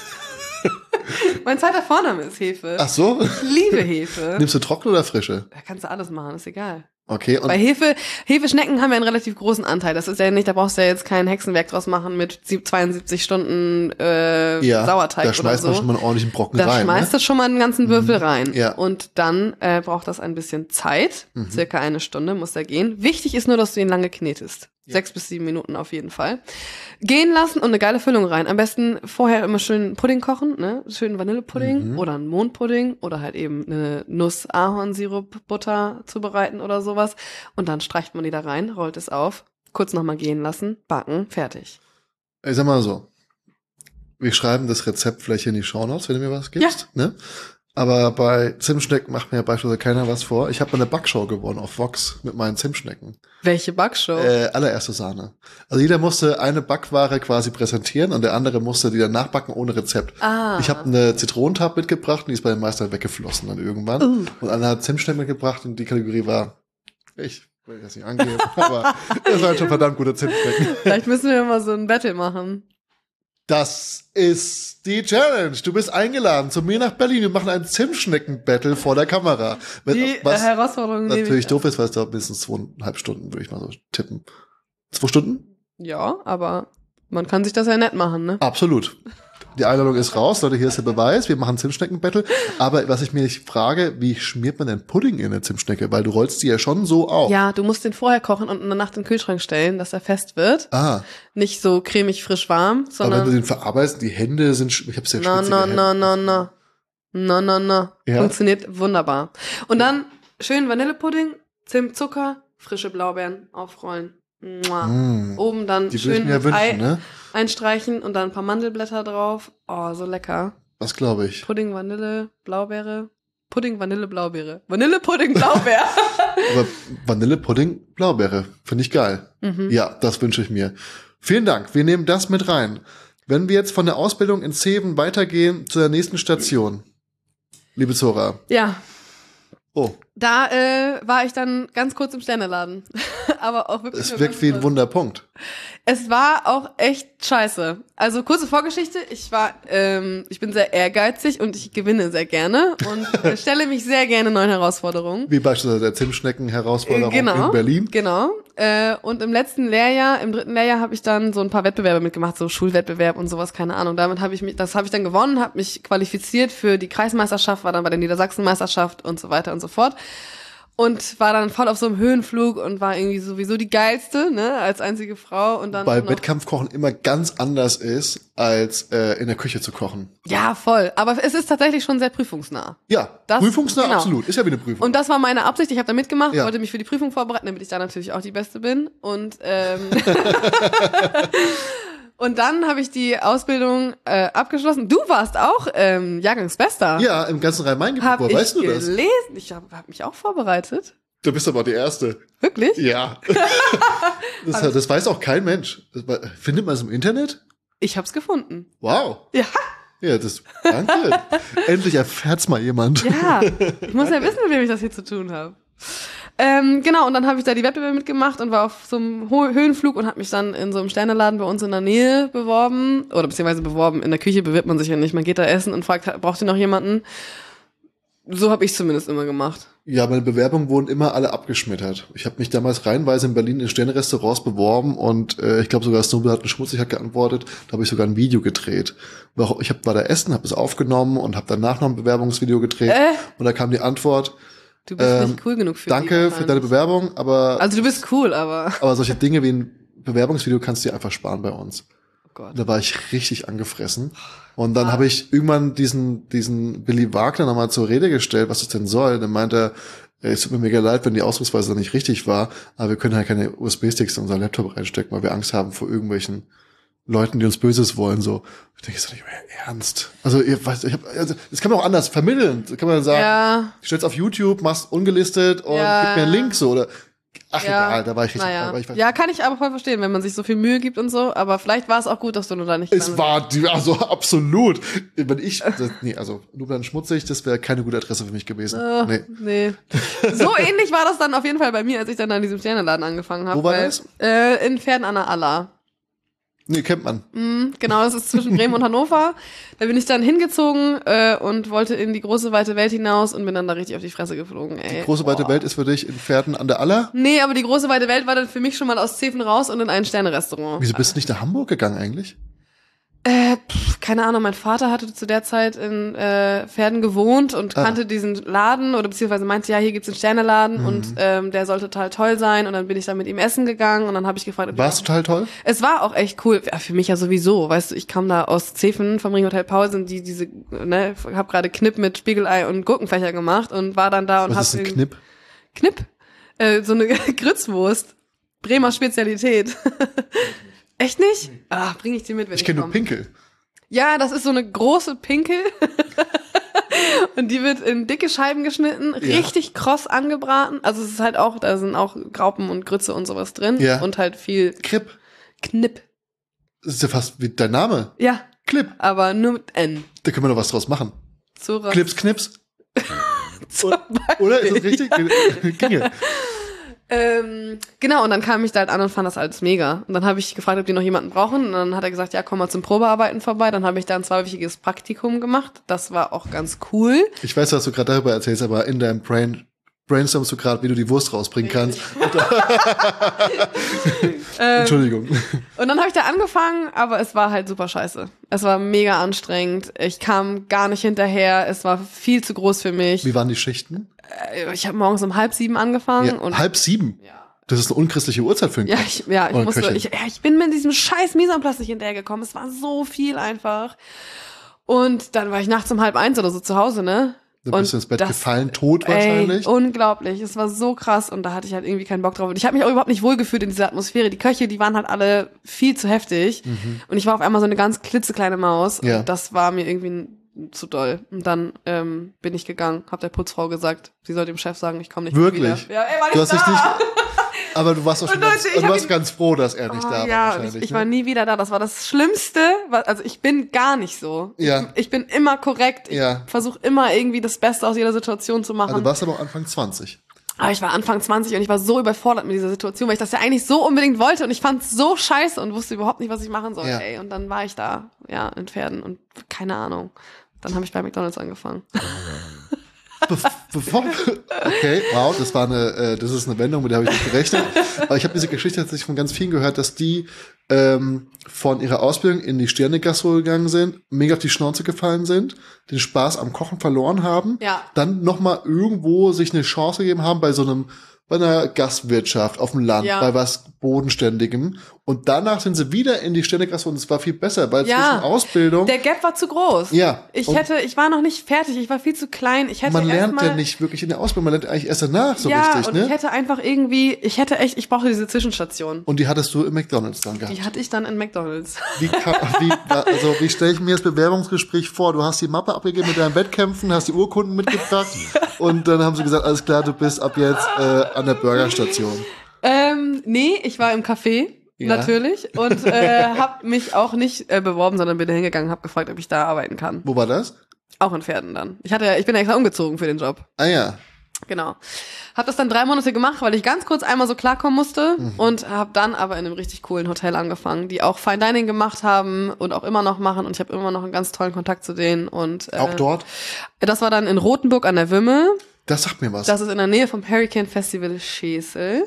Mein zweiter Vorname ist Hefe. Ach so? Ich liebe Hefe. Nimmst du trockene oder frische? Da kannst du alles machen, ist egal. Okay. Und bei Hefeschnecken haben wir einen relativ großen Anteil. Das ist ja nicht, da brauchst du ja jetzt kein Hexenwerk draus machen mit 72 Stunden Sauerteig oder so. Da schmeißt man schon mal einen ordentlichen Brocken rein. Da schmeißt du schon mal einen ganzen Würfel rein. Ja. Und dann braucht das ein bisschen Zeit. Circa 1 Stunde muss der gehen. Wichtig ist nur, dass du ihn lange knetest. 6 bis 7 Minuten auf jeden Fall. Gehen lassen und eine geile Füllung rein. Am besten vorher immer schön Pudding kochen, ne? Schön Vanillepudding oder einen Mohnpudding oder halt eben eine Nuss-Ahornsirup-Butter zubereiten oder sowas. Und dann streicht man die da rein, rollt es auf, kurz nochmal gehen lassen, backen, fertig. Ich sag mal so, wir schreiben das Rezept vielleicht in die Shownotes, wenn du mir was gibst, ne? Aber bei Zimtschnecken macht mir ja beispielsweise keiner was vor. Ich habe eine Backshow gewonnen auf Vox mit meinen Zimtschnecken. Welche Backshow? Allererste Sahne. Also jeder musste eine Backware quasi präsentieren und der andere musste die dann nachbacken ohne Rezept. Ich habe eine Zitronentab mitgebracht und die ist bei den Meistern weggeflossen dann irgendwann. Und einer hat Zimtschnecken mitgebracht und die Kategorie war, ich will das nicht angeben, aber das war schon verdammt guter Zimtschnecken. Vielleicht müssen wir mal so ein Battle machen. Das ist die Challenge. Du bist eingeladen zu mir nach Berlin. Wir machen ein Zimtschnecken-Battle vor der Kamera. Was Herausforderung natürlich doof ist, weil es dauert mindestens 2,5 Stunden, würde ich mal so tippen. 2 Stunden? Ja, aber man kann sich das ja nett machen, ne? Absolut. Die Einladung ist raus, Leute, hier ist der Beweis, wir machen Zimtschnecken-Battle. Aber was ich mich frage, wie schmiert man denn Pudding in eine Zimtschnecke? Weil du rollst die ja schon so auf. Ja, du musst den vorher kochen und in der Nacht in den Kühlschrank stellen, dass er fest wird. Nicht so cremig, frisch, warm, sondern... Aber wenn du den verarbeitest, die Hände sind... Ich hab's ja schwitzige Hände. Ja. Funktioniert wunderbar. Und dann schön Vanillepudding, Zimt, Zucker, frische Blaubeeren aufrollen. Oben dann schön Ei einstreichen und dann ein paar Mandelblätter drauf. Oh, so lecker. Was glaube ich? Pudding, Vanille, Blaubeere. Pudding, Vanille, Blaubeere. Vanillepudding, Blaubeere. Aber Vanillepudding, Blaubeere. Finde ich geil. Ja, das wünsche ich mir. Vielen Dank. Wir nehmen das mit rein. Wenn wir jetzt von der Ausbildung in Zeven weitergehen zu der nächsten Station. Liebe Zora. Ja. Oh. Da war ich dann ganz kurz im Sterneladen. Aber auch wirklich. Es wirkt wie ein Wunderpunkt. Es war auch echt scheiße. Also kurze Vorgeschichte. Ich bin sehr ehrgeizig und ich gewinne sehr gerne und stelle mich sehr gerne neuen Herausforderungen. Wie beispielsweise der Zimtschnecken-Herausforderung in Berlin. Genau. Und im dritten Lehrjahr habe ich dann so ein paar Wettbewerbe mitgemacht, so Schulwettbewerb und sowas, keine Ahnung. Das habe ich dann gewonnen, habe mich qualifiziert für die Kreismeisterschaft, war dann bei der Niedersachsenmeisterschaft und so weiter und so fort. Und war dann voll auf so einem Höhenflug und war irgendwie sowieso die geilste, ne, als einzige Frau. Und dann weil Wettkampfkochen immer ganz anders ist, als in der Küche zu kochen. Ja, voll. Aber es ist tatsächlich schon sehr prüfungsnah. Ja, prüfungsnah, absolut. Ist ja wie eine Prüfung. Und das war meine Absicht. Ich habe da mitgemacht, wollte mich für die Prüfung vorbereiten, damit ich da natürlich auch die Beste bin. Und Und dann habe ich die Ausbildung abgeschlossen. Du warst auch Jahrgangsbester. Ja, im ganzen Rhein-Main-Gebiet. Woher weißt du das? Ich habe mich auch vorbereitet. Du bist aber die Erste. Wirklich? Ja. Das weiß auch kein Mensch. Findet man es im Internet? Ich hab's gefunden. Wow. Ja. Ja, danke. Endlich erfährt's mal jemand. Ja, ich muss ja wissen, mit wem ich das hier zu tun habe. Genau, und dann habe ich da die Wettbewerbe mitgemacht und war auf so einem Höhenflug und habe mich dann in so einem Sterneladen bei uns in der Nähe beworben. Oder beziehungsweise beworben. In der Küche bewirbt man sich ja nicht. Man geht da essen und fragt, braucht ihr noch jemanden? So habe ich zumindest immer gemacht. Ja, meine Bewerbungen wurden immer alle abgeschmettert. Ich habe mich damals reihenweise in Berlin in Sternrestaurants beworben und ich glaube sogar Snowball hat schmutzig geantwortet. Da habe ich sogar ein Video gedreht. Ich war da essen, habe es aufgenommen und habe danach noch ein Bewerbungsvideo gedreht. Und da kam die Antwort: Du bist nicht cool genug für Danke für deine Bewerbung, aber... Also du bist cool, aber... Aber solche Dinge wie ein Bewerbungsvideo kannst du dir einfach sparen bei uns. Oh Gott. Da war ich richtig angefressen. Und dann habe ich irgendwann diesen Billy Wagner nochmal zur Rede gestellt, was das denn soll. Dann meinte er, es tut mir mega leid, wenn die Ausdrucksweise nicht richtig war, aber wir können halt keine USB-Sticks in unseren Laptop reinstecken, weil wir Angst haben vor irgendwelchen Leuten, die uns Böses wollen, so. Ich denke, ist doch nicht mehr ernst. Also, das kann man auch anders vermitteln. Das kann man sagen, ja. Du stellst auf YouTube, machst ungelistet und gib mir einen Link, so, oder, egal, da war ich richtig. Ja, kann ich aber voll verstehen, wenn man sich so viel Mühe gibt und so, aber vielleicht war es auch gut, dass du nur da nicht... Also absolut. Nur dann schmutzig, das wäre keine gute Adresse für mich gewesen. Nee. So ähnlich war das dann auf jeden Fall bei mir, als ich dann an diesem Sterneladen angefangen habe. Wo war das? In Pferden an der Aller. Nee, kennt man. Genau, das ist zwischen Bremen und Hannover. Da bin ich dann hingezogen und wollte in die große, weite Welt hinaus und bin dann da richtig auf die Fresse geflogen. Ey. Die große, weite Welt ist für dich in Pferden an der Aller? Nee, aber die große, weite Welt war dann für mich schon mal aus Zeven raus und in ein Sterne-Restaurant. Wieso bist du nicht nach Hamburg gegangen eigentlich? Keine Ahnung, mein Vater hatte zu der Zeit in Pferden gewohnt und kannte diesen Laden oder beziehungsweise meinte, ja, hier gibt's einen Sterneladen und der soll total toll sein und dann bin ich da mit ihm essen gegangen und dann habe ich gefragt, war es total toll? Es war auch echt cool, ja, für mich ja sowieso, weißt du, ich kam da aus Zeven vom Ringhotel Pausen, hab gerade Knipp mit Spiegelei und Gurkenfächer gemacht und war dann da und Was ist ein Knipp? Knipp? So eine Grützwurst. Bremer Spezialität. Echt nicht? Bring ich dir mit, wenn ich kenne nur Pinkel. Ja, das ist so eine große Pinkel. Und die wird in dicke Scheiben geschnitten, richtig kross angebraten. Also es ist halt auch, da sind auch Graupen und Grütze und sowas drin. Ja. Und halt viel... Knipp. Das ist ja fast wie dein Name. Ja. Klipp. Aber nur mit N. Da können wir noch was draus machen. Zora. Knips. Oder? Ist das richtig? Ginge. Genau, und dann kam ich da halt an und fand das alles mega. Und dann habe ich gefragt, ob die noch jemanden brauchen. Und dann hat er gesagt, ja, komm mal zum Probearbeiten vorbei. Dann habe ich da ein 2-wöchiges Praktikum gemacht. Das war auch ganz cool. Ich weiß, was du gerade darüber erzählst, aber in deinem brainstormst du gerade, wie du die Wurst rausbringen kannst. Entschuldigung. Und dann habe ich da angefangen, aber es war halt super scheiße. Es war mega anstrengend. Ich kam gar nicht hinterher. Es war viel zu groß für mich. Wie waren die Schichten? Ich habe morgens um 6:30 angefangen. Ja, und 6:30? Ja. Das ist eine unchristliche Uhrzeit für einen Koch. Ich bin mit diesem scheiß Mise en place nicht hinterhergekommen. Es war so viel einfach. Und dann war ich nachts um 12:30 oder so zu Hause, ne? Dann bist du ins Bett gefallen, tot wahrscheinlich. Unglaublich. Es war so krass und da hatte ich halt irgendwie keinen Bock drauf. Und ich habe mich auch überhaupt nicht wohlgefühlt in dieser Atmosphäre. Die Köche, die waren halt alle viel zu heftig. Und ich war auf einmal so eine ganz klitzekleine Maus. Ja. Und das war mir irgendwie zu doll. Und dann bin ich gegangen, hab der Putzfrau gesagt, sie soll dem Chef sagen, ich komme nicht Wirklich? mehr wieder. Ja, er war du hast nicht da. Dich nicht, aber du warst doch schon ganz froh, dass er nicht da war. Ja, wahrscheinlich, ich war nie wieder da. Das war das Schlimmste. Also ich bin gar nicht so. Ja. Ich bin immer korrekt. Ich versuche immer irgendwie das Beste aus jeder Situation zu machen. Also du warst aber auch Anfang 20. Aber ich war Anfang 20 und ich war so überfordert mit dieser Situation, weil ich das ja eigentlich so unbedingt wollte und ich fand es so scheiße und wusste überhaupt nicht, was ich machen soll. Ey. Und dann war ich da, in Pferden und keine Ahnung. Dann habe ich bei McDonald's angefangen. Okay, wow, das ist eine Wendung, mit der habe ich nicht gerechnet. Aber ich habe diese Geschichte tatsächlich von ganz vielen gehört, dass die von ihrer Ausbildung in die Sterne-Gastro gegangen sind, mega auf die Schnauze gefallen sind, den Spaß am Kochen verloren haben, dann nochmal irgendwo sich eine Chance gegeben haben bei so einem bei einer Gastwirtschaft auf dem Land, bei was Bodenständigem. Und danach sind sie wieder in die Ständegastro und es war viel besser, weil zwischen Ausbildung... Der Gap war zu groß. Ja. Ich war noch nicht fertig, ich war viel zu klein. Man lernt ja nicht wirklich in der Ausbildung, man lernt eigentlich erst danach so richtig, und ne? ich hätte einfach ich brauchte diese Zwischenstation. Und die hattest du im McDonald's dann gehabt? Die hatte ich dann in McDonald's. Wie stelle ich mir das Bewerbungsgespräch vor? Du hast die Mappe abgegeben mit deinen Wettkämpfen, hast die Urkunden mitgebracht und dann haben sie gesagt, alles klar, du bist ab jetzt an der Burgerstation. Nee, ich war im Café, natürlich, und habe mich auch nicht beworben, sondern bin da hingegangen, habe gefragt, ob ich da arbeiten kann. Wo war das? Auch in Pferden dann. Ich bin extra umgezogen für den Job. Ah ja. Genau. Hab das dann 3 Monate gemacht, weil ich ganz kurz einmal so klarkommen musste und habe dann aber in einem richtig coolen Hotel angefangen, die auch Fine Dining gemacht haben und auch immer noch machen und ich habe immer noch einen ganz tollen Kontakt zu denen. Und auch dort? Das war dann in Rothenburg an der Wümme. Das sagt mir was. Das ist in der Nähe vom Hurricane Festival Schesel.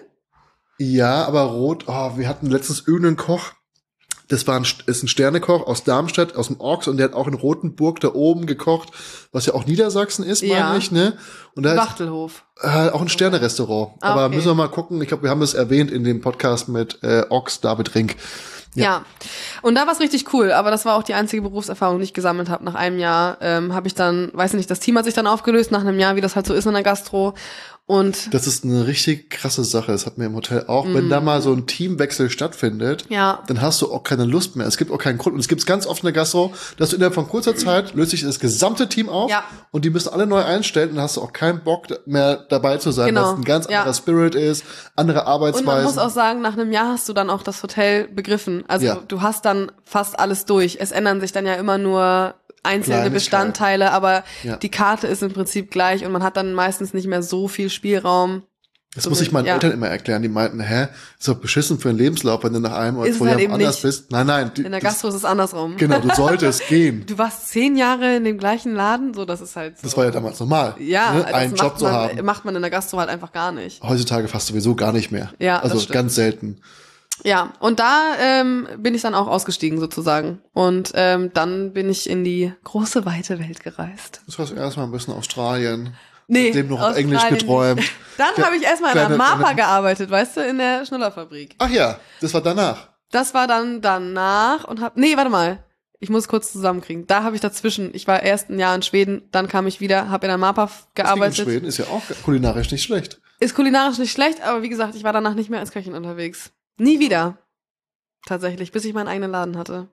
Ja, aber wir hatten letztens irgendeinen Koch, ist ein Sternekoch aus Darmstadt, aus dem Ochs, und der hat auch in Rothenburg da oben gekocht, was ja auch Niedersachsen ist, meine ich, ne? Und da Wachtelhof. Auch ein Sternerestaurant. Aber müssen wir mal gucken, ich glaube, wir haben das erwähnt in dem Podcast mit Ochs, David Rink. Ja, und da war es richtig cool, aber das war auch die einzige Berufserfahrung, die ich gesammelt habe. Nach einem Jahr habe ich dann, weiß nicht, das Team hat sich dann aufgelöst, nach einem Jahr, wie das halt so ist in der Gastro. Und das ist eine richtig krasse Sache. Das hatten wir im Hotel auch. Wenn da mal so ein Teamwechsel stattfindet, dann hast du auch keine Lust mehr. Es gibt auch keinen Grund. Und es gibt ganz oft in der Gastro, dass du innerhalb von kurzer Zeit löst sich das gesamte Team auf und die müssen alle neu einstellen und dann hast du auch keinen Bock mehr dabei zu sein, weil es ein ganz anderer Spirit ist, andere Arbeitsweisen. Und man muss auch sagen, nach einem Jahr hast du dann auch das Hotel begriffen. Also du hast dann fast alles durch. Es ändern sich dann ja immer nur einzelne Bestandteile, aber die Karte ist im Prinzip gleich und man hat dann meistens nicht mehr so viel Spielraum. Das muss ich meinen Eltern immer erklären. Die meinten, ist doch beschissen für einen Lebenslauf, wenn du nach einem oder 2 Jahren anders bist. Nein. In der Gastro ist es andersrum. Genau, du solltest gehen. Du warst 10 Jahre in dem gleichen Laden, so, das ist halt so. Das war ja damals normal. Ja, ne? Einen Job zu haben. Macht man in der Gastro halt einfach gar nicht. Heutzutage fast sowieso gar nicht mehr. Ja, also ganz selten. Ja, und da bin ich dann auch ausgestiegen sozusagen. Und dann bin ich in die große, weite Welt gereist. Das war erstmal ein bisschen Australien. Nee, dem noch auf Englisch geträumt. Dann habe ich erstmal in der MAPA gearbeitet, weißt du, in der Schnullerfabrik. Ach ja, das war danach. Das war dann danach und warte mal. Ich muss kurz zusammenkriegen. Da habe ich dazwischen, ich war erst ein Jahr in Schweden, dann kam ich wieder, habe in der MAPA gearbeitet. In Schweden ist ja auch kulinarisch nicht schlecht. Ist kulinarisch nicht schlecht, aber wie gesagt, ich war danach nicht mehr als Köchin unterwegs. Nie wieder. Tatsächlich, bis ich meinen eigenen Laden hatte.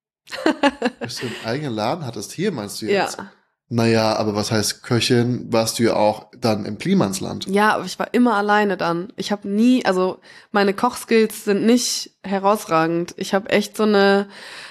Bis du einen eigenen Laden hattest? Hier meinst du jetzt? Ja. Naja, aber was heißt Köchin? Warst du ja auch dann im Klimansland? Ja, aber ich war immer alleine dann. Ich habe meine Kochskills sind nicht herausragend. Ich habe echt so eine,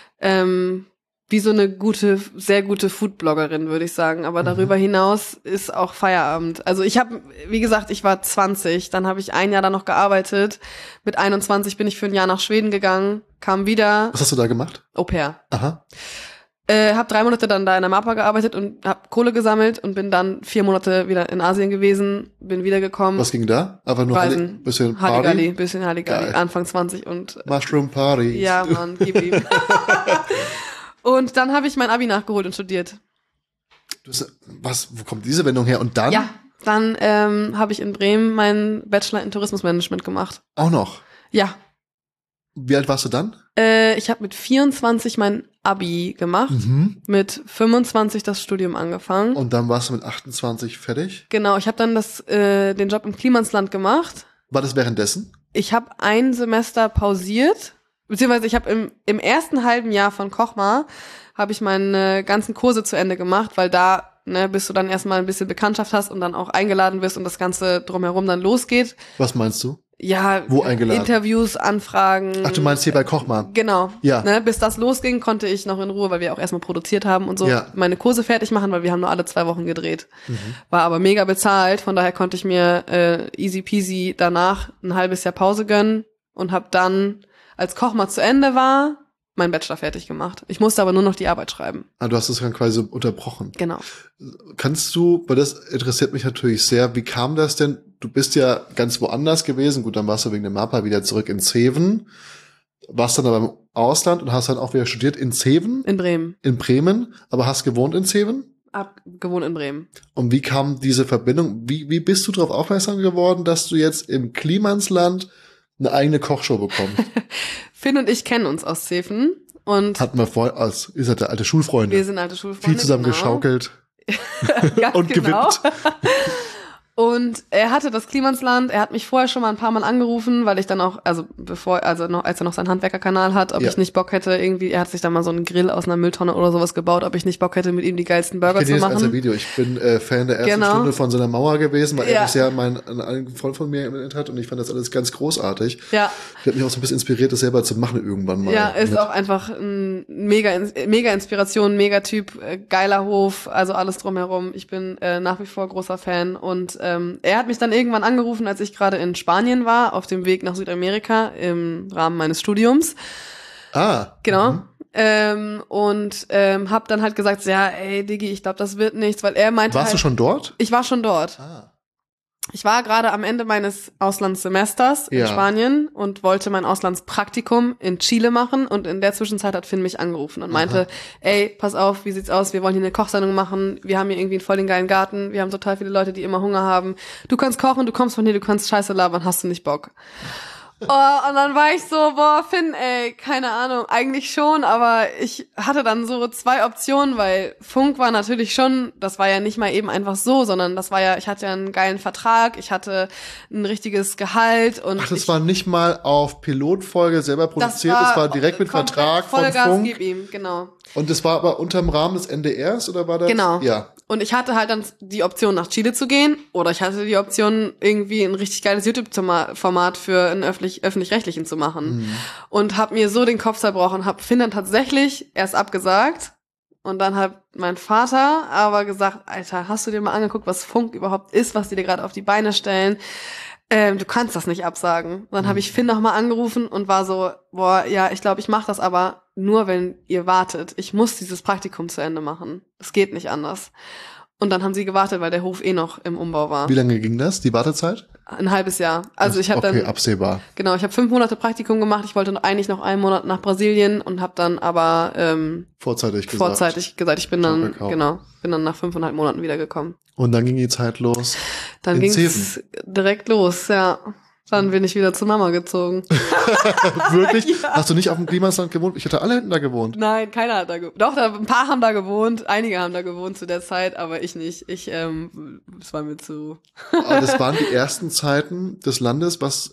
wie so eine sehr gute Foodbloggerin, würde ich sagen. Aber darüber hinaus ist auch Feierabend. Also ich war 20, dann habe ich ein Jahr da noch gearbeitet. Mit 21 bin ich für ein Jahr nach Schweden gegangen, kam wieder. Was hast du da gemacht? Au pair. Aha. Hab 3 Monate dann da in der MAPA gearbeitet und hab Kohle gesammelt und bin dann 4 Monate wieder in Asien gewesen, bin wiedergekommen. Was ging da? Aber nur bisschen Halligalli, bisschen Halligalli, Anfang 20 und Mushroom Party. Ja, Mann, gib ihm. Und dann habe ich mein Abi nachgeholt und studiert. Wo kommt diese Wendung her? Und dann? Ja, dann habe ich in Bremen meinen Bachelor in Tourismusmanagement gemacht. Auch noch? Ja. Wie alt warst du dann? Ich habe mit 24 mein Abi gemacht, mit 25 das Studium angefangen. Und dann warst du mit 28 fertig? Genau, ich habe dann den Job im Klimansland gemacht. War das währenddessen? Ich habe ein Semester pausiert, beziehungsweise ich habe im ersten halben Jahr von Kochma habe ich meine ganzen Kurse zu Ende gemacht, weil da bis du dann erstmal ein bisschen Bekanntschaft hast und dann auch eingeladen wirst und das Ganze drumherum dann losgeht. Was meinst du? Ja, wo eingeladen? Interviews, Anfragen. Ach, du meinst hier bei Kochma? Genau. Ja. Bis das losging, konnte ich noch in Ruhe, weil wir auch erstmal produziert haben und so, meine Kurse fertig machen, weil wir haben nur alle 2 Wochen gedreht. War aber mega bezahlt, von daher konnte ich mir easy peasy danach ein halbes Jahr Pause gönnen und habe dann, als Kochma zu Ende war, meinen Bachelor fertig gemacht. Ich musste aber nur noch die Arbeit schreiben. Ah, du hast es dann quasi unterbrochen. Genau. Kannst du, weil das interessiert mich natürlich sehr, wie kam das denn? Du bist ja ganz woanders gewesen. Gut, dann warst du wegen der MAPA wieder zurück in Zeven. Warst dann aber im Ausland und hast dann auch wieder studiert in Zeven. In Bremen. In Bremen, aber hast gewohnt in Zeven? hab gewohnt in Bremen. Und wie kam diese Verbindung? Wie bist du darauf aufmerksam geworden, dass du jetzt im Klimansland eine eigene Kochshow bekommst? Finn und ich kennen uns aus Zeven. Und hatten wir vorher, ihr seid ja alte Schulfreunde. Wir sind alte Schulfreunde. Viel zusammen geschaukelt. Und genau. gewippt. Und er hatte das Klimansland, er hat mich vorher schon mal ein paar Mal angerufen, weil ich dann auch, als er noch seinen Handwerkerkanal hat, ob ich nicht Bock hätte, irgendwie, er hat sich dann mal so einen Grill aus einer Mülltonne oder sowas gebaut, ob ich nicht Bock hätte, mit ihm die geilsten Burger zu machen. Video. Ich bin Fan der ersten Stunde von seiner Mauer gewesen, weil er mich sehr einen Freund von mir erinnert hat und ich fand das alles ganz großartig. Ja. Ich habe mich auch so ein bisschen inspiriert, das selber zu machen irgendwann mal. Ja, ist auch einfach ein mega Inspiration, mega Typ, geiler Hof, also alles drumherum. Ich bin nach wie vor großer Fan und er hat mich dann irgendwann angerufen, als ich gerade in Spanien war, auf dem Weg nach Südamerika im Rahmen meines Studiums. Genau. Und hab dann halt gesagt, ja, ey, Diggi, ich glaube, das wird nichts, weil er meinte Warst du schon dort? Ich war schon dort. Ich war gerade am Ende meines Auslandssemesters in Spanien und wollte mein Auslandspraktikum in Chile machen und in der Zwischenzeit hat Finn mich angerufen und meinte, ey, pass auf, wie sieht's aus, wir wollen hier eine Kochsendung machen, wir haben hier irgendwie einen voll den geilen Garten, wir haben total viele Leute, die immer Hunger haben, du kannst kochen, du kommst von hier, du kannst Scheiße labern, hast du nicht Bock? Und dann war ich so, boah, Finn, ey, keine Ahnung, eigentlich schon, aber ich hatte dann so 2 Optionen, weil Funk war natürlich schon, das war ja nicht mal eben einfach so, sondern das war ja, ich hatte ja einen geilen Vertrag, ich hatte ein richtiges Gehalt und das war nicht mal auf Pilotfolge selber produziert, das war direkt mit Vertrag von Funk. Gib ihm, genau. Und das war aber unterm Rahmen des NDRs oder war das? Genau. Ja. Und ich hatte halt dann die Option, nach Chile zu gehen oder ich hatte die Option, irgendwie ein richtig geiles YouTube-Format für einen öffentlich-rechtlichen zu machen. Und hab mir so den Kopf zerbrochen, hab Finn dann tatsächlich erst abgesagt und dann hat mein Vater aber gesagt, Alter, hast du dir mal angeguckt, was Funk überhaupt ist, was die dir gerade auf die Beine stellen? Du kannst das nicht absagen. Und dann habe ich Finn nochmal angerufen und war so, boah, ja, ich glaube, ich mache das aber nur, wenn ihr wartet. Ich muss dieses Praktikum zu Ende machen. Es geht nicht anders. Und dann haben sie gewartet, weil der Hof noch im Umbau war. Wie lange ging das, die Wartezeit? Ein halbes Jahr. Also ich habe dann absehbar. Genau, ich habe 5 Monate Praktikum gemacht. Ich wollte eigentlich noch 1 Monat nach Brasilien und habe dann aber vorzeitig gesagt, ich bin dann nach 5,5 Monaten wiedergekommen. Und dann ging die Zeit los. Dann ging es direkt los, ja. Dann bin ich wieder zu Mama gezogen. Wirklich? Ja. Hast du nicht auf dem Klimasland gewohnt? Ich hatte alle hinten da gewohnt. Nein, keiner hat da gewohnt. Doch, ein paar haben da gewohnt, einige haben da gewohnt zu der Zeit, aber ich nicht. Es war mir zu. Aber das waren die ersten Zeiten des Landes, was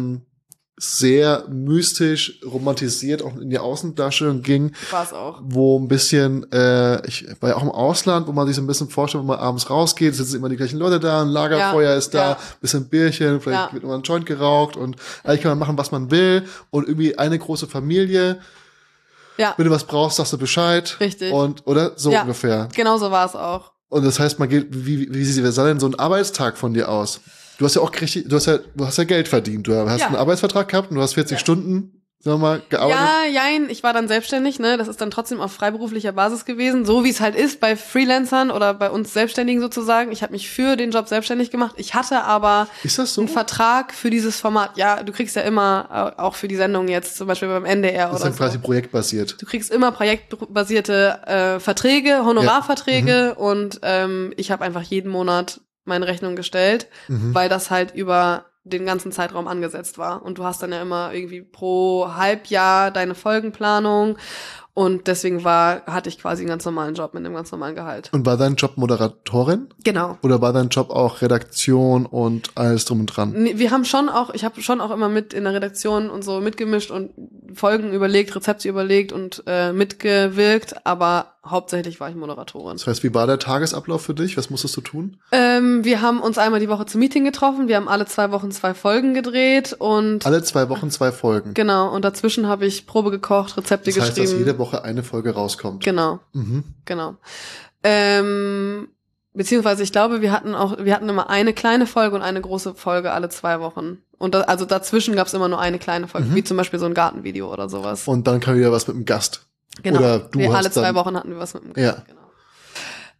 sehr mystisch romantisiert auch in die Außendarstellung ging. War es auch. Wo ein bisschen, ich war ja auch im Ausland, wo man sich so ein bisschen vorstellt, wenn man abends rausgeht, sitzen immer die gleichen Leute da, ein Lagerfeuer ist da, bisschen Bierchen, vielleicht wird immer ein Joint geraucht und eigentlich kann man machen, was man will und irgendwie eine große Familie. Ja. Wenn du was brauchst, sagst du Bescheid. Richtig. Oder so ungefähr. Genau so war es auch. Und das heißt, man geht, wie sah denn so ein Arbeitstag von dir aus? Du hast ja auch richtig, du hast ja Geld verdient. Du hast einen Arbeitsvertrag gehabt und du hast 40 Stunden, sagen wir mal, gearbeitet. Ja, ich war dann selbstständig, ne? Das ist dann trotzdem auf freiberuflicher Basis gewesen, so wie es halt ist bei Freelancern oder bei uns Selbstständigen sozusagen. Ich habe mich für den Job selbstständig gemacht. Ich hatte aber einen Vertrag für dieses Format. Ja, du kriegst ja immer, auch für die Sendung jetzt, zum Beispiel beim NDR oder so. Das ist dann quasi projektbasiert. Du kriegst immer projektbasierte Verträge, Honorarverträge und ich habe einfach jeden Monat meine Rechnung gestellt, weil das halt über den ganzen Zeitraum angesetzt war. Und du hast dann ja immer irgendwie pro Halbjahr deine Folgenplanung und deswegen hatte ich quasi einen ganz normalen Job mit einem ganz normalen Gehalt. Und war dein Job Moderatorin? Genau. Oder war dein Job auch Redaktion und alles drum und dran? Nee, ich habe schon auch immer mit in der Redaktion und so mitgemischt und Folgen überlegt, Rezepte überlegt und mitgewirkt, aber hauptsächlich war ich Moderatorin. Das heißt, wie war der Tagesablauf für dich? Was musstest du tun? Wir haben uns einmal die Woche zum Meeting getroffen. Wir haben alle 2 Wochen 2 Folgen gedreht und alle 2 Wochen 2 Folgen. Genau. Und dazwischen habe ich Probe gekocht, Rezepte geschrieben. Das heißt, dass jede Woche eine Folge rauskommt. Genau. Genau. Beziehungsweise ich glaube, wir hatten immer eine kleine Folge und eine große Folge alle 2 Wochen. Und also dazwischen gab es immer nur eine kleine Folge, wie zum Beispiel so ein Gartenvideo oder sowas. Und dann kam wieder was mit dem Gast. Genau. Oder du alle 2 Wochen hatten wir was mit dem Gast. Ja. Genau.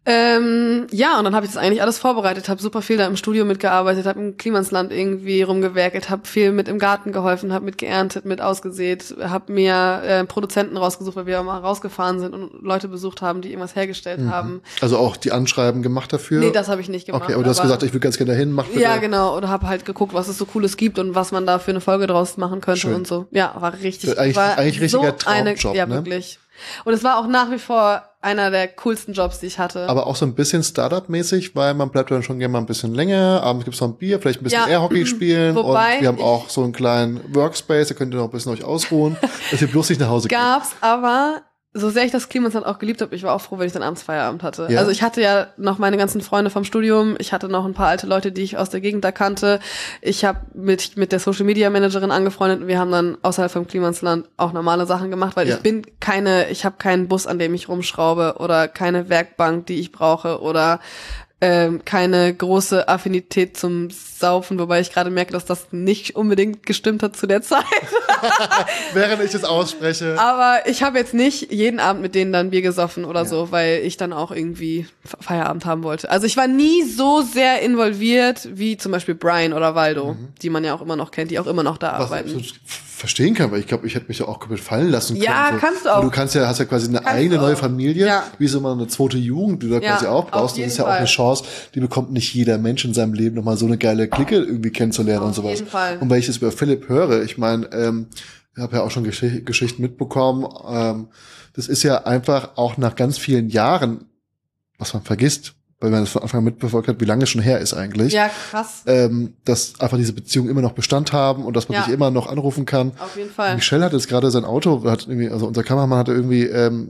Ja, und dann habe ich das eigentlich alles vorbereitet, habe super viel da im Studio mitgearbeitet, habe im Klimansland irgendwie rumgewerkelt, habe viel mit im Garten geholfen, habe mit geerntet, mit ausgesät, habe mir Produzenten rausgesucht, weil wir auch mal rausgefahren sind und Leute besucht haben, die irgendwas hergestellt haben. Also auch die Anschreiben gemacht dafür? Nee, das habe ich nicht gemacht. Okay, aber du hast gesagt, ich will ganz gerne dahin, mach bitte. Ja, genau, oder habe halt geguckt, was es so Cooles gibt und was man da für eine Folge draus machen könnte. Schön. Und so. Ja, war richtig. Eigentlich richtiger so Traumjob, ja, ne? Wirklich. Und es war auch nach wie vor einer der coolsten Jobs, die ich hatte. Aber auch so ein bisschen Startup-mäßig, weil man bleibt dann schon gerne mal ein bisschen länger, abends gibt's noch ein Bier, vielleicht ein bisschen Airhockey spielen. Wobei und wir haben auch so einen kleinen Workspace, da könnt ihr noch ein bisschen euch ausruhen, dass ihr bloß nicht nach Hause geht. Gab's, aber so sehr ich das Klimansland auch geliebt habe, ich war auch froh, wenn ich dann abends Feierabend hatte. Ja. Also ich hatte ja noch meine ganzen Freunde vom Studium, ich hatte noch ein paar alte Leute, die ich aus der Gegend da kannte. Ich habe mit der Social Media Managerin angefreundet und wir haben dann außerhalb vom Klimansland auch normale Sachen gemacht, weil ich habe keinen Bus, an dem ich rumschraube oder keine Werkbank, die ich brauche oder keine große Affinität zum Saufen, wobei ich gerade merke, dass das nicht unbedingt gestimmt hat zu der Zeit. Während ich es ausspreche. Aber ich habe jetzt nicht jeden Abend mit denen dann Bier gesoffen oder so, weil ich dann auch irgendwie Feierabend haben wollte. Also ich war nie so sehr involviert wie zum Beispiel Brian oder Waldo, die man ja auch immer noch kennt, die auch immer noch da arbeiten. Was ich verstehen kann, weil ich glaube, ich hätte mich ja auch komplett fallen lassen können. Ja, so. Kannst du auch. Und du hast ja quasi eine eigene neue Familie, wie so mal eine zweite Jugend, die du da quasi auch brauchst. Das ist ja auch eine Chance, die bekommt nicht jeder Mensch in seinem Leben, nochmal so eine geile Clique irgendwie kennenzulernen und sowas. Auf jeden Fall. Und weil ich das über Philipp höre, ich meine, ich habe ja auch schon Geschichten mitbekommen, das ist ja einfach auch nach ganz vielen Jahren, was man vergisst, weil man das von Anfang an mitbefolgt hat, wie lange es schon her ist eigentlich. Ja, krass. Dass einfach diese Beziehungen immer noch Bestand haben und dass man sich immer noch anrufen kann. Auf jeden Fall. Michelle hat jetzt gerade sein Auto, also unser Kameramann hatte irgendwie,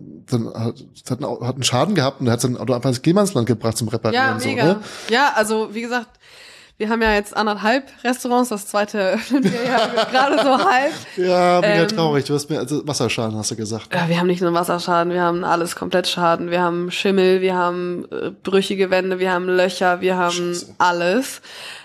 hat einen Schaden gehabt und hat sein Auto einfach ins Klimansland gebracht zum Reparieren. Ja, mega. So, ne? Ja, also wie gesagt, wir haben ja jetzt 1,5 Restaurants, das zweite eröffnen wir ja gerade so halb. Ja, mega traurig. Du hast mir, also Wasserschaden hast du gesagt. Wir haben nicht nur Wasserschaden, wir haben alles komplett Schaden. Wir haben Schimmel, wir haben brüchige Wände, wir haben Löcher, wir haben alles.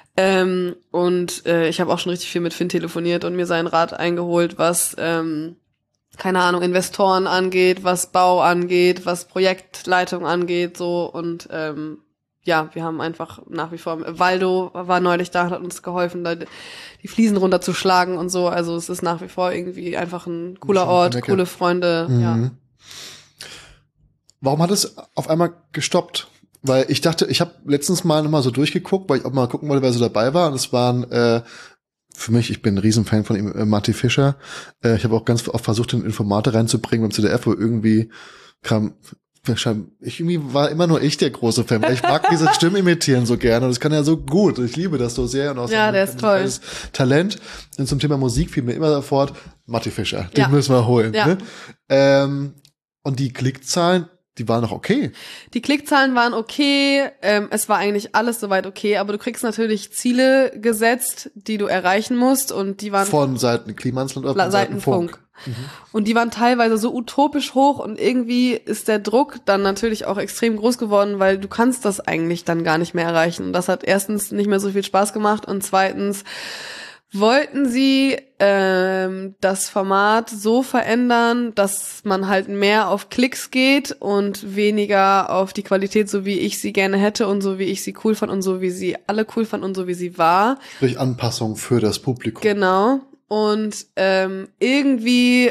Und ich habe auch schon richtig viel mit Finn telefoniert und mir seinen Rat eingeholt, was keine Ahnung, Investoren angeht, was Bau angeht, was Projektleitung angeht, so und ja, wir haben einfach nach wie vor, Waldo war neulich da und hat uns geholfen, da die Fliesen runterzuschlagen und so. Also es ist nach wie vor irgendwie einfach ein cooler Ort, coole Freunde. Ja. Warum hat es auf einmal gestoppt? Weil ich dachte, ich habe letztens mal nochmal so durchgeguckt, weil ich auch mal gucken wollte, wer so dabei war. Und es waren für mich, ich bin ein Riesenfan von ihm, Matti Fischer. Ich habe auch ganz oft versucht, den Informate reinzubringen beim ZDF, wo irgendwie kam... irgendwie war immer nur ich der große Fan, weil ich mag diese Stimme imitieren so gerne und das kann er so gut. Ich liebe das so sehr und auch der ist toll. Talent. Und zum Thema Musik fiel mir immer sofort Matti Fischer, den müssen wir holen. Ja. Ne? Und die Klickzahlen, die waren noch okay. Die Klickzahlen waren okay, es war eigentlich alles soweit okay, aber du kriegst natürlich Ziele gesetzt, die du erreichen musst und die waren... Von Seiten Klimansland oder von Seiten Funk. Und die waren teilweise so utopisch hoch und irgendwie ist der Druck dann natürlich auch extrem groß geworden, weil du kannst das eigentlich dann gar nicht mehr erreichen. Und das hat erstens nicht mehr so viel Spaß gemacht und zweitens wollten sie das Format so verändern, dass man halt mehr auf Klicks geht und weniger auf die Qualität, so wie ich sie gerne hätte und so wie ich sie cool fand und so wie sie alle cool fanden und so wie sie war. Durch Anpassung für das Publikum. Genau. Und irgendwie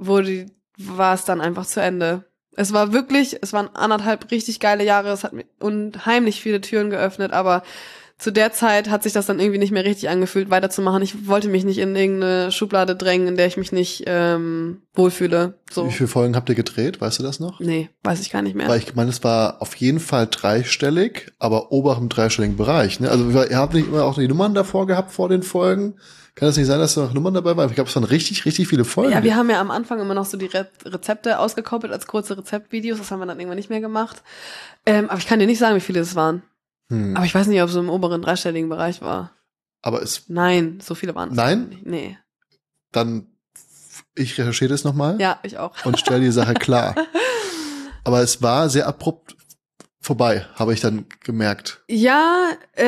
war es dann einfach zu Ende. Es waren 1,5 richtig geile Jahre, es hat mir unheimlich viele Türen geöffnet, aber zu der Zeit hat sich das dann irgendwie nicht mehr richtig angefühlt, weiterzumachen. Ich wollte mich nicht in irgendeine Schublade drängen, in der ich mich nicht wohlfühle. So. Wie viele Folgen habt ihr gedreht? Weißt du das noch? Nee, weiß ich gar nicht mehr. Weil ich meine, es war auf jeden Fall dreistellig, aber oberem dreistelligen Bereich. Ne? Also ihr habt nicht immer auch die Nummern davor gehabt vor den Folgen? Kann es nicht sein, dass da noch Nummern dabei waren? Ich glaube, es waren richtig, richtig viele Folgen. Ja, wir haben ja am Anfang immer noch so die Rezepte ausgekoppelt als kurze Rezeptvideos. Das haben wir dann irgendwann nicht mehr gemacht. Aber ich kann dir nicht sagen, wie viele es waren. Aber ich weiß nicht, ob es so im oberen dreistelligen Bereich war. Aber Nein, so viele waren es nicht. Nee. Dann, ich recherchiere das nochmal. Ja, ich auch. Und stelle die Sache klar. Aber es war sehr abrupt vorbei, habe ich dann gemerkt. Ja,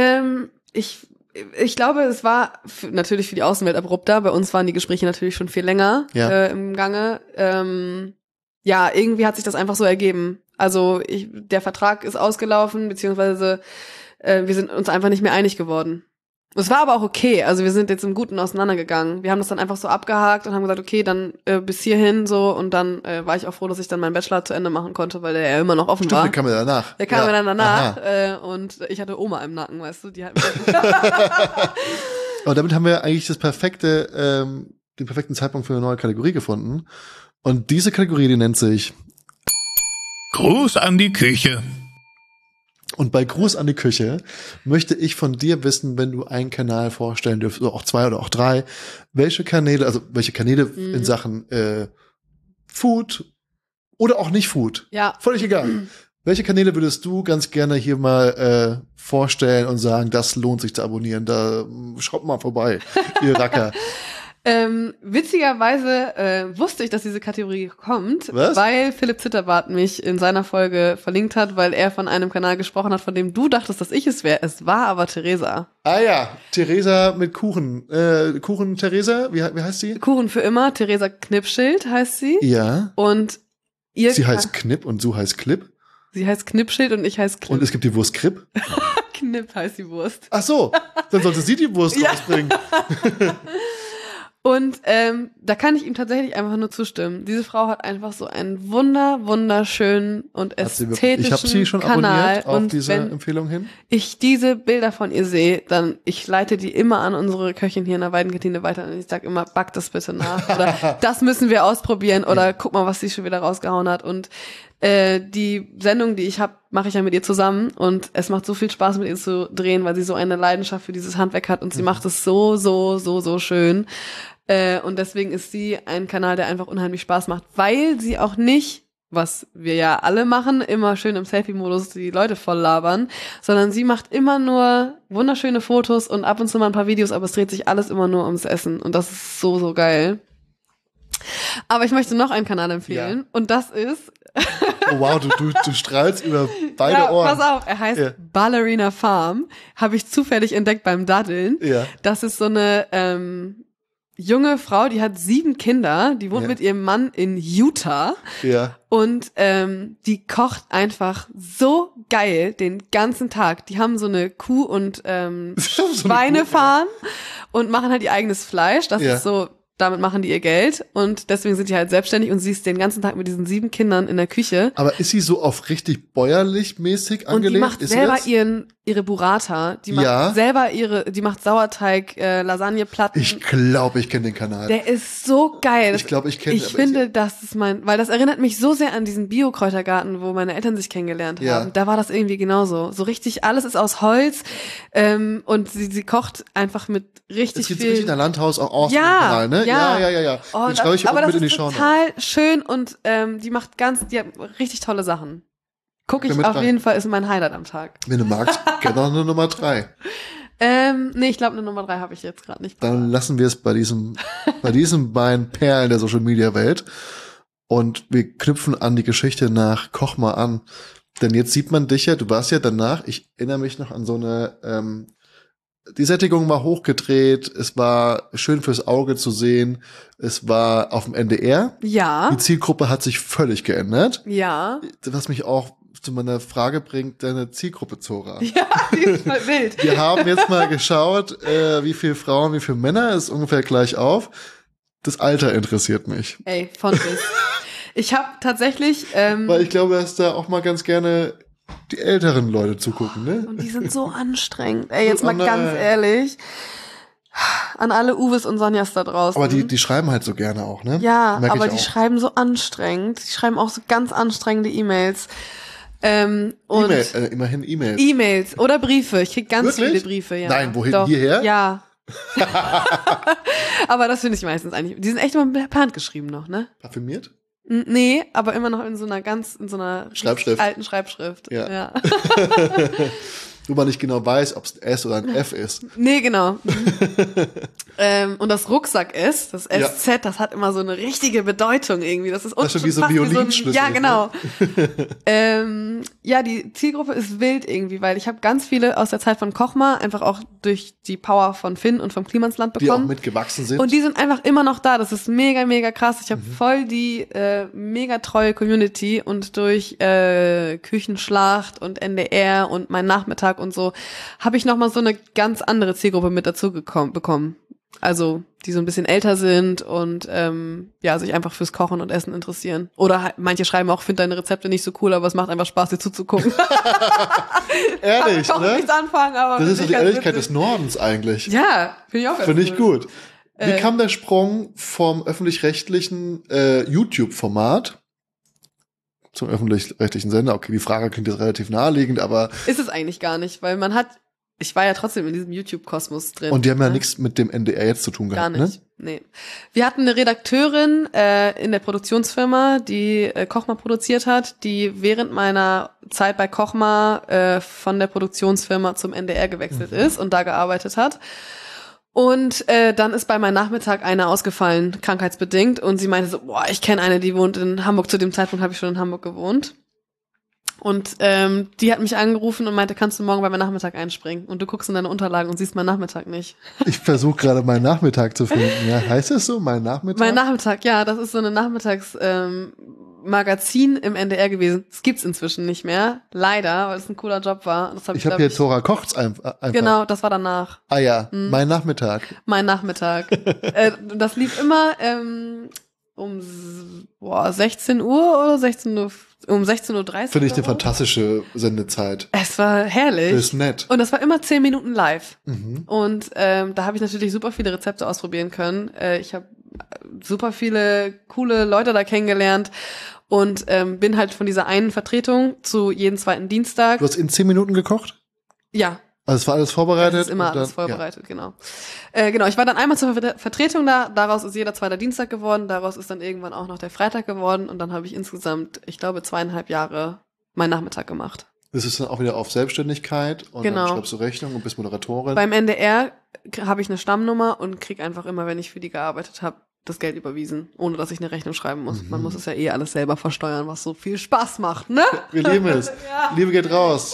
ich glaube, es war natürlich für die Außenwelt abrupter. Bei uns waren die Gespräche natürlich schon viel länger im Gange. ja, irgendwie hat sich das einfach so ergeben. Also der Vertrag ist ausgelaufen, beziehungsweise wir sind uns einfach nicht mehr einig geworden. Es war aber auch okay, also wir sind jetzt im Guten auseinandergegangen. Wir haben das dann einfach so abgehakt und haben gesagt, okay, dann bis hierhin so, und dann war ich auch froh, dass ich dann meinen Bachelor zu Ende machen konnte, weil der ja immer noch offen war. Der kam mir danach. Der kam mir dann danach und ich hatte Oma im Nacken, weißt du, die hat mich Aber damit haben wir eigentlich den perfekten Zeitpunkt für eine neue Kategorie gefunden. Und diese Kategorie, die nennt sich Gruß an die Küche. Und bei Gruß an die Küche möchte ich von dir wissen, wenn du einen Kanal vorstellen dürftest, oder auch 2 oder auch 3, welche Kanäle in Sachen Food oder auch nicht Food, völlig egal. Welche Kanäle würdest du ganz gerne hier mal vorstellen und sagen, das lohnt sich zu abonnieren, da schaut mal vorbei, ihr Racker. Witzigerweise wusste ich, dass diese Kategorie kommt, weil Philipp Zitterbart mich in seiner Folge verlinkt hat, weil er von einem Kanal gesprochen hat, von dem du dachtest, dass ich es wäre. Es war aber Theresa. Ah ja, Theresa mit Kuchen. Kuchen Theresa, wie heißt sie? Kuchen für immer, Theresa Knippschild heißt sie. Ja. Und sie heißt Knipp und du heißt Clip. Sie heißt Knippschild und ich heiße Clip. Und es gibt die Wurst Kripp? Knipp heißt die Wurst. Ach so, dann sollte sie die Wurst rausbringen. Und da kann ich ihm tatsächlich einfach nur zustimmen. Diese Frau hat einfach so einen wunderschönen und ästhetischen Ich habe sie schon Kanal. abonniert auf diese Empfehlung hin. Ich diese Bilder von ihr sehe, dann ich leite die immer an unsere Köchin hier in der Weidenkantine weiter und ich sage immer, back das bitte nach oder das müssen wir ausprobieren oder guck mal, was sie schon wieder rausgehauen hat. Und die Sendung, die ich habe, mache ich ja mit ihr zusammen und es macht so viel Spaß, mit ihr zu drehen, weil sie so eine Leidenschaft für dieses Handwerk hat und sie macht es so schön. Und deswegen ist sie ein Kanal, der einfach unheimlich Spaß macht, weil sie auch nicht, was wir ja alle machen, immer schön im Selfie-Modus die Leute voll labern, sondern sie macht immer nur wunderschöne Fotos und ab und zu mal ein paar Videos, aber es dreht sich alles immer nur ums Essen und das ist so geil. Aber ich möchte noch einen Kanal empfehlen und das ist oh wow, du strahlst über beide Ohren. Pass auf, er heißt Ballerina Farm, habe ich zufällig entdeckt beim Daddeln. Ja. Das ist so eine junge Frau, die hat 7 Kinder, die wohnt mit ihrem Mann in Utah und die kocht einfach so geil den ganzen Tag. Die haben so eine Kuh- und Schweinefarm und machen halt ihr eigenes Fleisch. Das ist so, damit machen die ihr Geld und deswegen sind die halt selbstständig und sie ist den ganzen Tag mit diesen 7 Kindern in der Küche. Aber ist sie so auf richtig bäuerlich mäßig angelegt? Und die macht selber ihre Burrata, die macht selber die macht Sauerteig, Lasagneplatten. Ich glaube, ich kenne den Kanal. Der ist so geil. Ich glaube, ich kenne den. Ich finde, das ist weil das erinnert mich so sehr an diesen Bio-Kräutergarten, wo meine Eltern sich kennengelernt haben. Da war das irgendwie genauso. So richtig, alles ist aus Holz und sie kocht einfach mit richtig viel. Das richtig in der Landhaus auch aus dem Kanal, ne? Ja. Oh, den schreibe ich auch mit in die Show. Total schön und die hat richtig tolle Sachen. Gucke ich auf jeden Fall, ist mein Highlight am Tag. Wenn du magst, gerne noch eine Nummer 3. Nee, ich glaube, eine Nummer 3 habe ich jetzt gerade nicht. Dann lassen wir es bei diesen beiden Perlen der Social Media Welt und wir knüpfen an die Geschichte nach Koch mal an. Denn jetzt sieht man dich ja, du warst ja danach, ich erinnere mich noch an so eine, die Sättigung war hochgedreht, es war schön fürs Auge zu sehen, es war auf dem NDR. Ja. Die Zielgruppe hat sich völlig geändert. Ja. Was mich auch zu meiner Frage bringt, deine Zielgruppe, Zora. Ja, die ist voll wild. Wir haben jetzt mal geschaut, wie viele Frauen, wie viele Männer, ist ungefähr gleich auf. Das Alter interessiert mich. Ey, von bis. Ich habe tatsächlich weil ich glaube, dass da auch mal ganz gerne die älteren Leute zugucken, ne? Und die sind so anstrengend. Ey, jetzt mal ganz ehrlich. An alle Uwes und Sonjas da draußen. Aber die schreiben halt so gerne auch, ne? Ja, aber die schreiben so anstrengend. Die schreiben auch so ganz anstrengende E-Mails. Immerhin E-Mails. E-Mails oder Briefe. Ich krieg ganz Wirklich? viele Briefe, ja. Nein, wohin? Doch. Hierher? Ja. Aber das finde ich meistens eigentlich. Die sind echt immer per Hand geschrieben noch, ne? Parfümiert? Nee, aber immer noch in so einer Schreibschrift. alten Schreibschrift. Ja. Wo man nicht genau weiß, ob es ein S oder ein F ist. Nee, genau. Und das Rucksack-S, das SZ, das hat immer so eine richtige Bedeutung irgendwie. Das ist schon wie so ein Violinschlüssel. Ja, genau. Ja, die Zielgruppe ist wild irgendwie, weil ich habe ganz viele aus der Zeit von Kochma einfach auch durch die Power von Finn und vom Klimansland bekommen. Die auch mitgewachsen sind. Und die sind einfach immer noch da. Das ist mega, mega krass. Ich habe voll die mega treue Community und durch Küchenschlacht und NDR und mein Nachmittag und so habe ich nochmal so eine ganz andere Zielgruppe mit dazu bekommen. Also, die so ein bisschen älter sind und sich einfach fürs Kochen und Essen interessieren. Oder halt, manche schreiben auch, finde deine Rezepte nicht so cool, aber es macht einfach Spaß, dir zuzugucken. Ehrlich, ne? Nichts anfangen, aber das ist so die Ehrlichkeit des Nordens eigentlich. Ja, finde ich auch ganz Finde ich gut. Wie kam der Sprung vom öffentlich-rechtlichen YouTube-Format zum öffentlich-rechtlichen Sender? Okay, die Frage klingt jetzt relativ naheliegend, aber... Ist es eigentlich gar nicht, weil ich war ja trotzdem in diesem YouTube-Kosmos drin. Und die haben ja nichts mit dem NDR jetzt zu tun gehabt, gar nicht, ne? Nee. Wir hatten eine Redakteurin in der Produktionsfirma, die Kochma produziert hat, die während meiner Zeit bei Kochma von der Produktionsfirma zum NDR gewechselt ist und da gearbeitet hat. Und dann ist bei meinem Nachmittag eine ausgefallen, krankheitsbedingt. Und sie meinte so, ich kenne eine, die wohnt in Hamburg. Zu dem Zeitpunkt habe ich schon in Hamburg gewohnt. Und die hat mich angerufen und meinte, kannst du morgen bei meinem Nachmittag einspringen? Und du guckst in deine Unterlagen und siehst meinen Nachmittag nicht. Ich versuche gerade meinen Nachmittag zu finden. Ja, heißt das so, mein Nachmittag? Mein Nachmittag, ja, das ist so eine Magazin im NDR gewesen. Das gibt's inzwischen nicht mehr. Leider, weil es ein cooler Job war. Das ich habe hier Tora Kochts einfach. Genau, das war danach. Ah ja, mein Nachmittag. Mein Nachmittag. Das lief immer um 16 Uhr oder 16 Uhr, um 16.30 Uhr. Finde ich eine fantastische Sendezeit. Es war herrlich. Das ist nett. Und das war immer 10 Minuten live. Und da habe ich natürlich super viele Rezepte ausprobieren können. Ich habe super viele coole Leute da kennengelernt und bin halt von dieser einen Vertretung zu jeden zweiten Dienstag. Du hast in 10 Minuten gekocht? Ja. Also es war alles vorbereitet? Es ist immer alles vorbereitet, ja. Genau. Genau, ich war dann einmal zur Vertretung da, daraus ist jeder zweite Dienstag geworden, daraus ist dann irgendwann auch noch der Freitag geworden und dann habe ich insgesamt, ich glaube, 2,5 Jahre meinen Nachmittag gemacht. Das ist dann auch wieder auf Selbstständigkeit und dann schreibst du Rechnung und bist Moderatorin. Beim NDR habe ich eine Stammnummer und krieg einfach immer, wenn ich für die gearbeitet habe, das Geld überwiesen, ohne dass ich eine Rechnung schreiben muss. Man muss es ja alles selber versteuern, was so viel Spaß macht, ne? Wir lieben es. Ja. Liebe geht raus.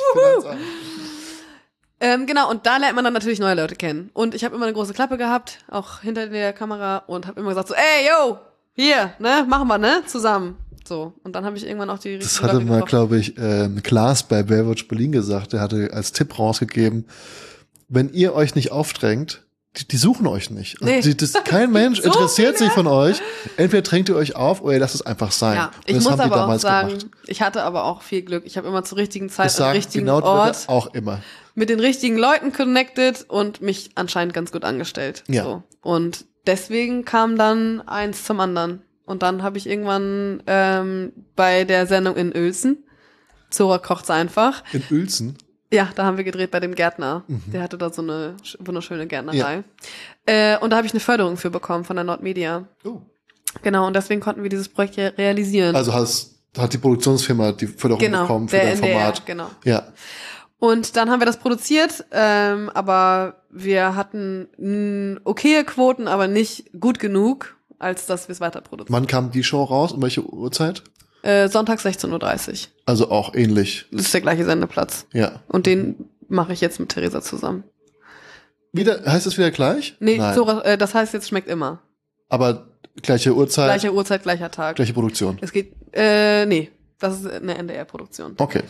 Genau, und da lernt man dann natürlich neue Leute kennen. Und ich habe immer eine große Klappe gehabt, auch hinter der Kamera, und habe immer gesagt so, ey, yo, hier, ne, machen wir, ne, zusammen. So, und dann habe ich irgendwann auch die richtigen Das hatte Leute mal, glaube ich, Klaas bei Baywatch Berlin gesagt, der hatte als Tipp rausgegeben, wenn ihr euch nicht aufdrängt, die suchen euch nicht. Nee. Kein Mensch so interessiert sich von euch. Entweder drängt ihr euch auf oder ihr lasst es einfach sein. Ja, ich muss aber auch sagen, ich hatte aber auch viel Glück. Ich habe immer zur richtigen Zeit am richtigen Ort auch immer mit den richtigen Leuten connected und mich anscheinend ganz gut angestellt. Ja. So. Und deswegen kam dann eins zum anderen. Und dann habe ich irgendwann bei der Sendung in Uelzen, Zora kocht's einfach. In Uelzen? Ja, da haben wir gedreht bei dem Gärtner. Der hatte da so eine wunderschöne Gärtnerei. Ja. Und da habe ich eine Förderung für bekommen von der Nordmedia. Oh. Genau, und deswegen konnten wir dieses Projekt realisieren. Also hat die Produktionsfirma die Förderung bekommen für dein Format. Genau. Ja. Und dann haben wir das produziert, aber wir hatten okaye Quoten, aber nicht gut genug, als dass wir es weiter produzieren. Wann kam die Show raus? Um welche Uhrzeit? Sonntags 16.30 Uhr. Also auch ähnlich. Das ist der gleiche Sendeplatz. Ja. Und den mache ich jetzt mit Theresa zusammen. Heißt es wieder gleich? Nee, das heißt jetzt schmeckt immer. Aber gleiche Uhrzeit? Gleiche Uhrzeit, gleicher Tag. Gleiche Produktion? Es geht, nee, das ist eine NDR-Produktion. Okay.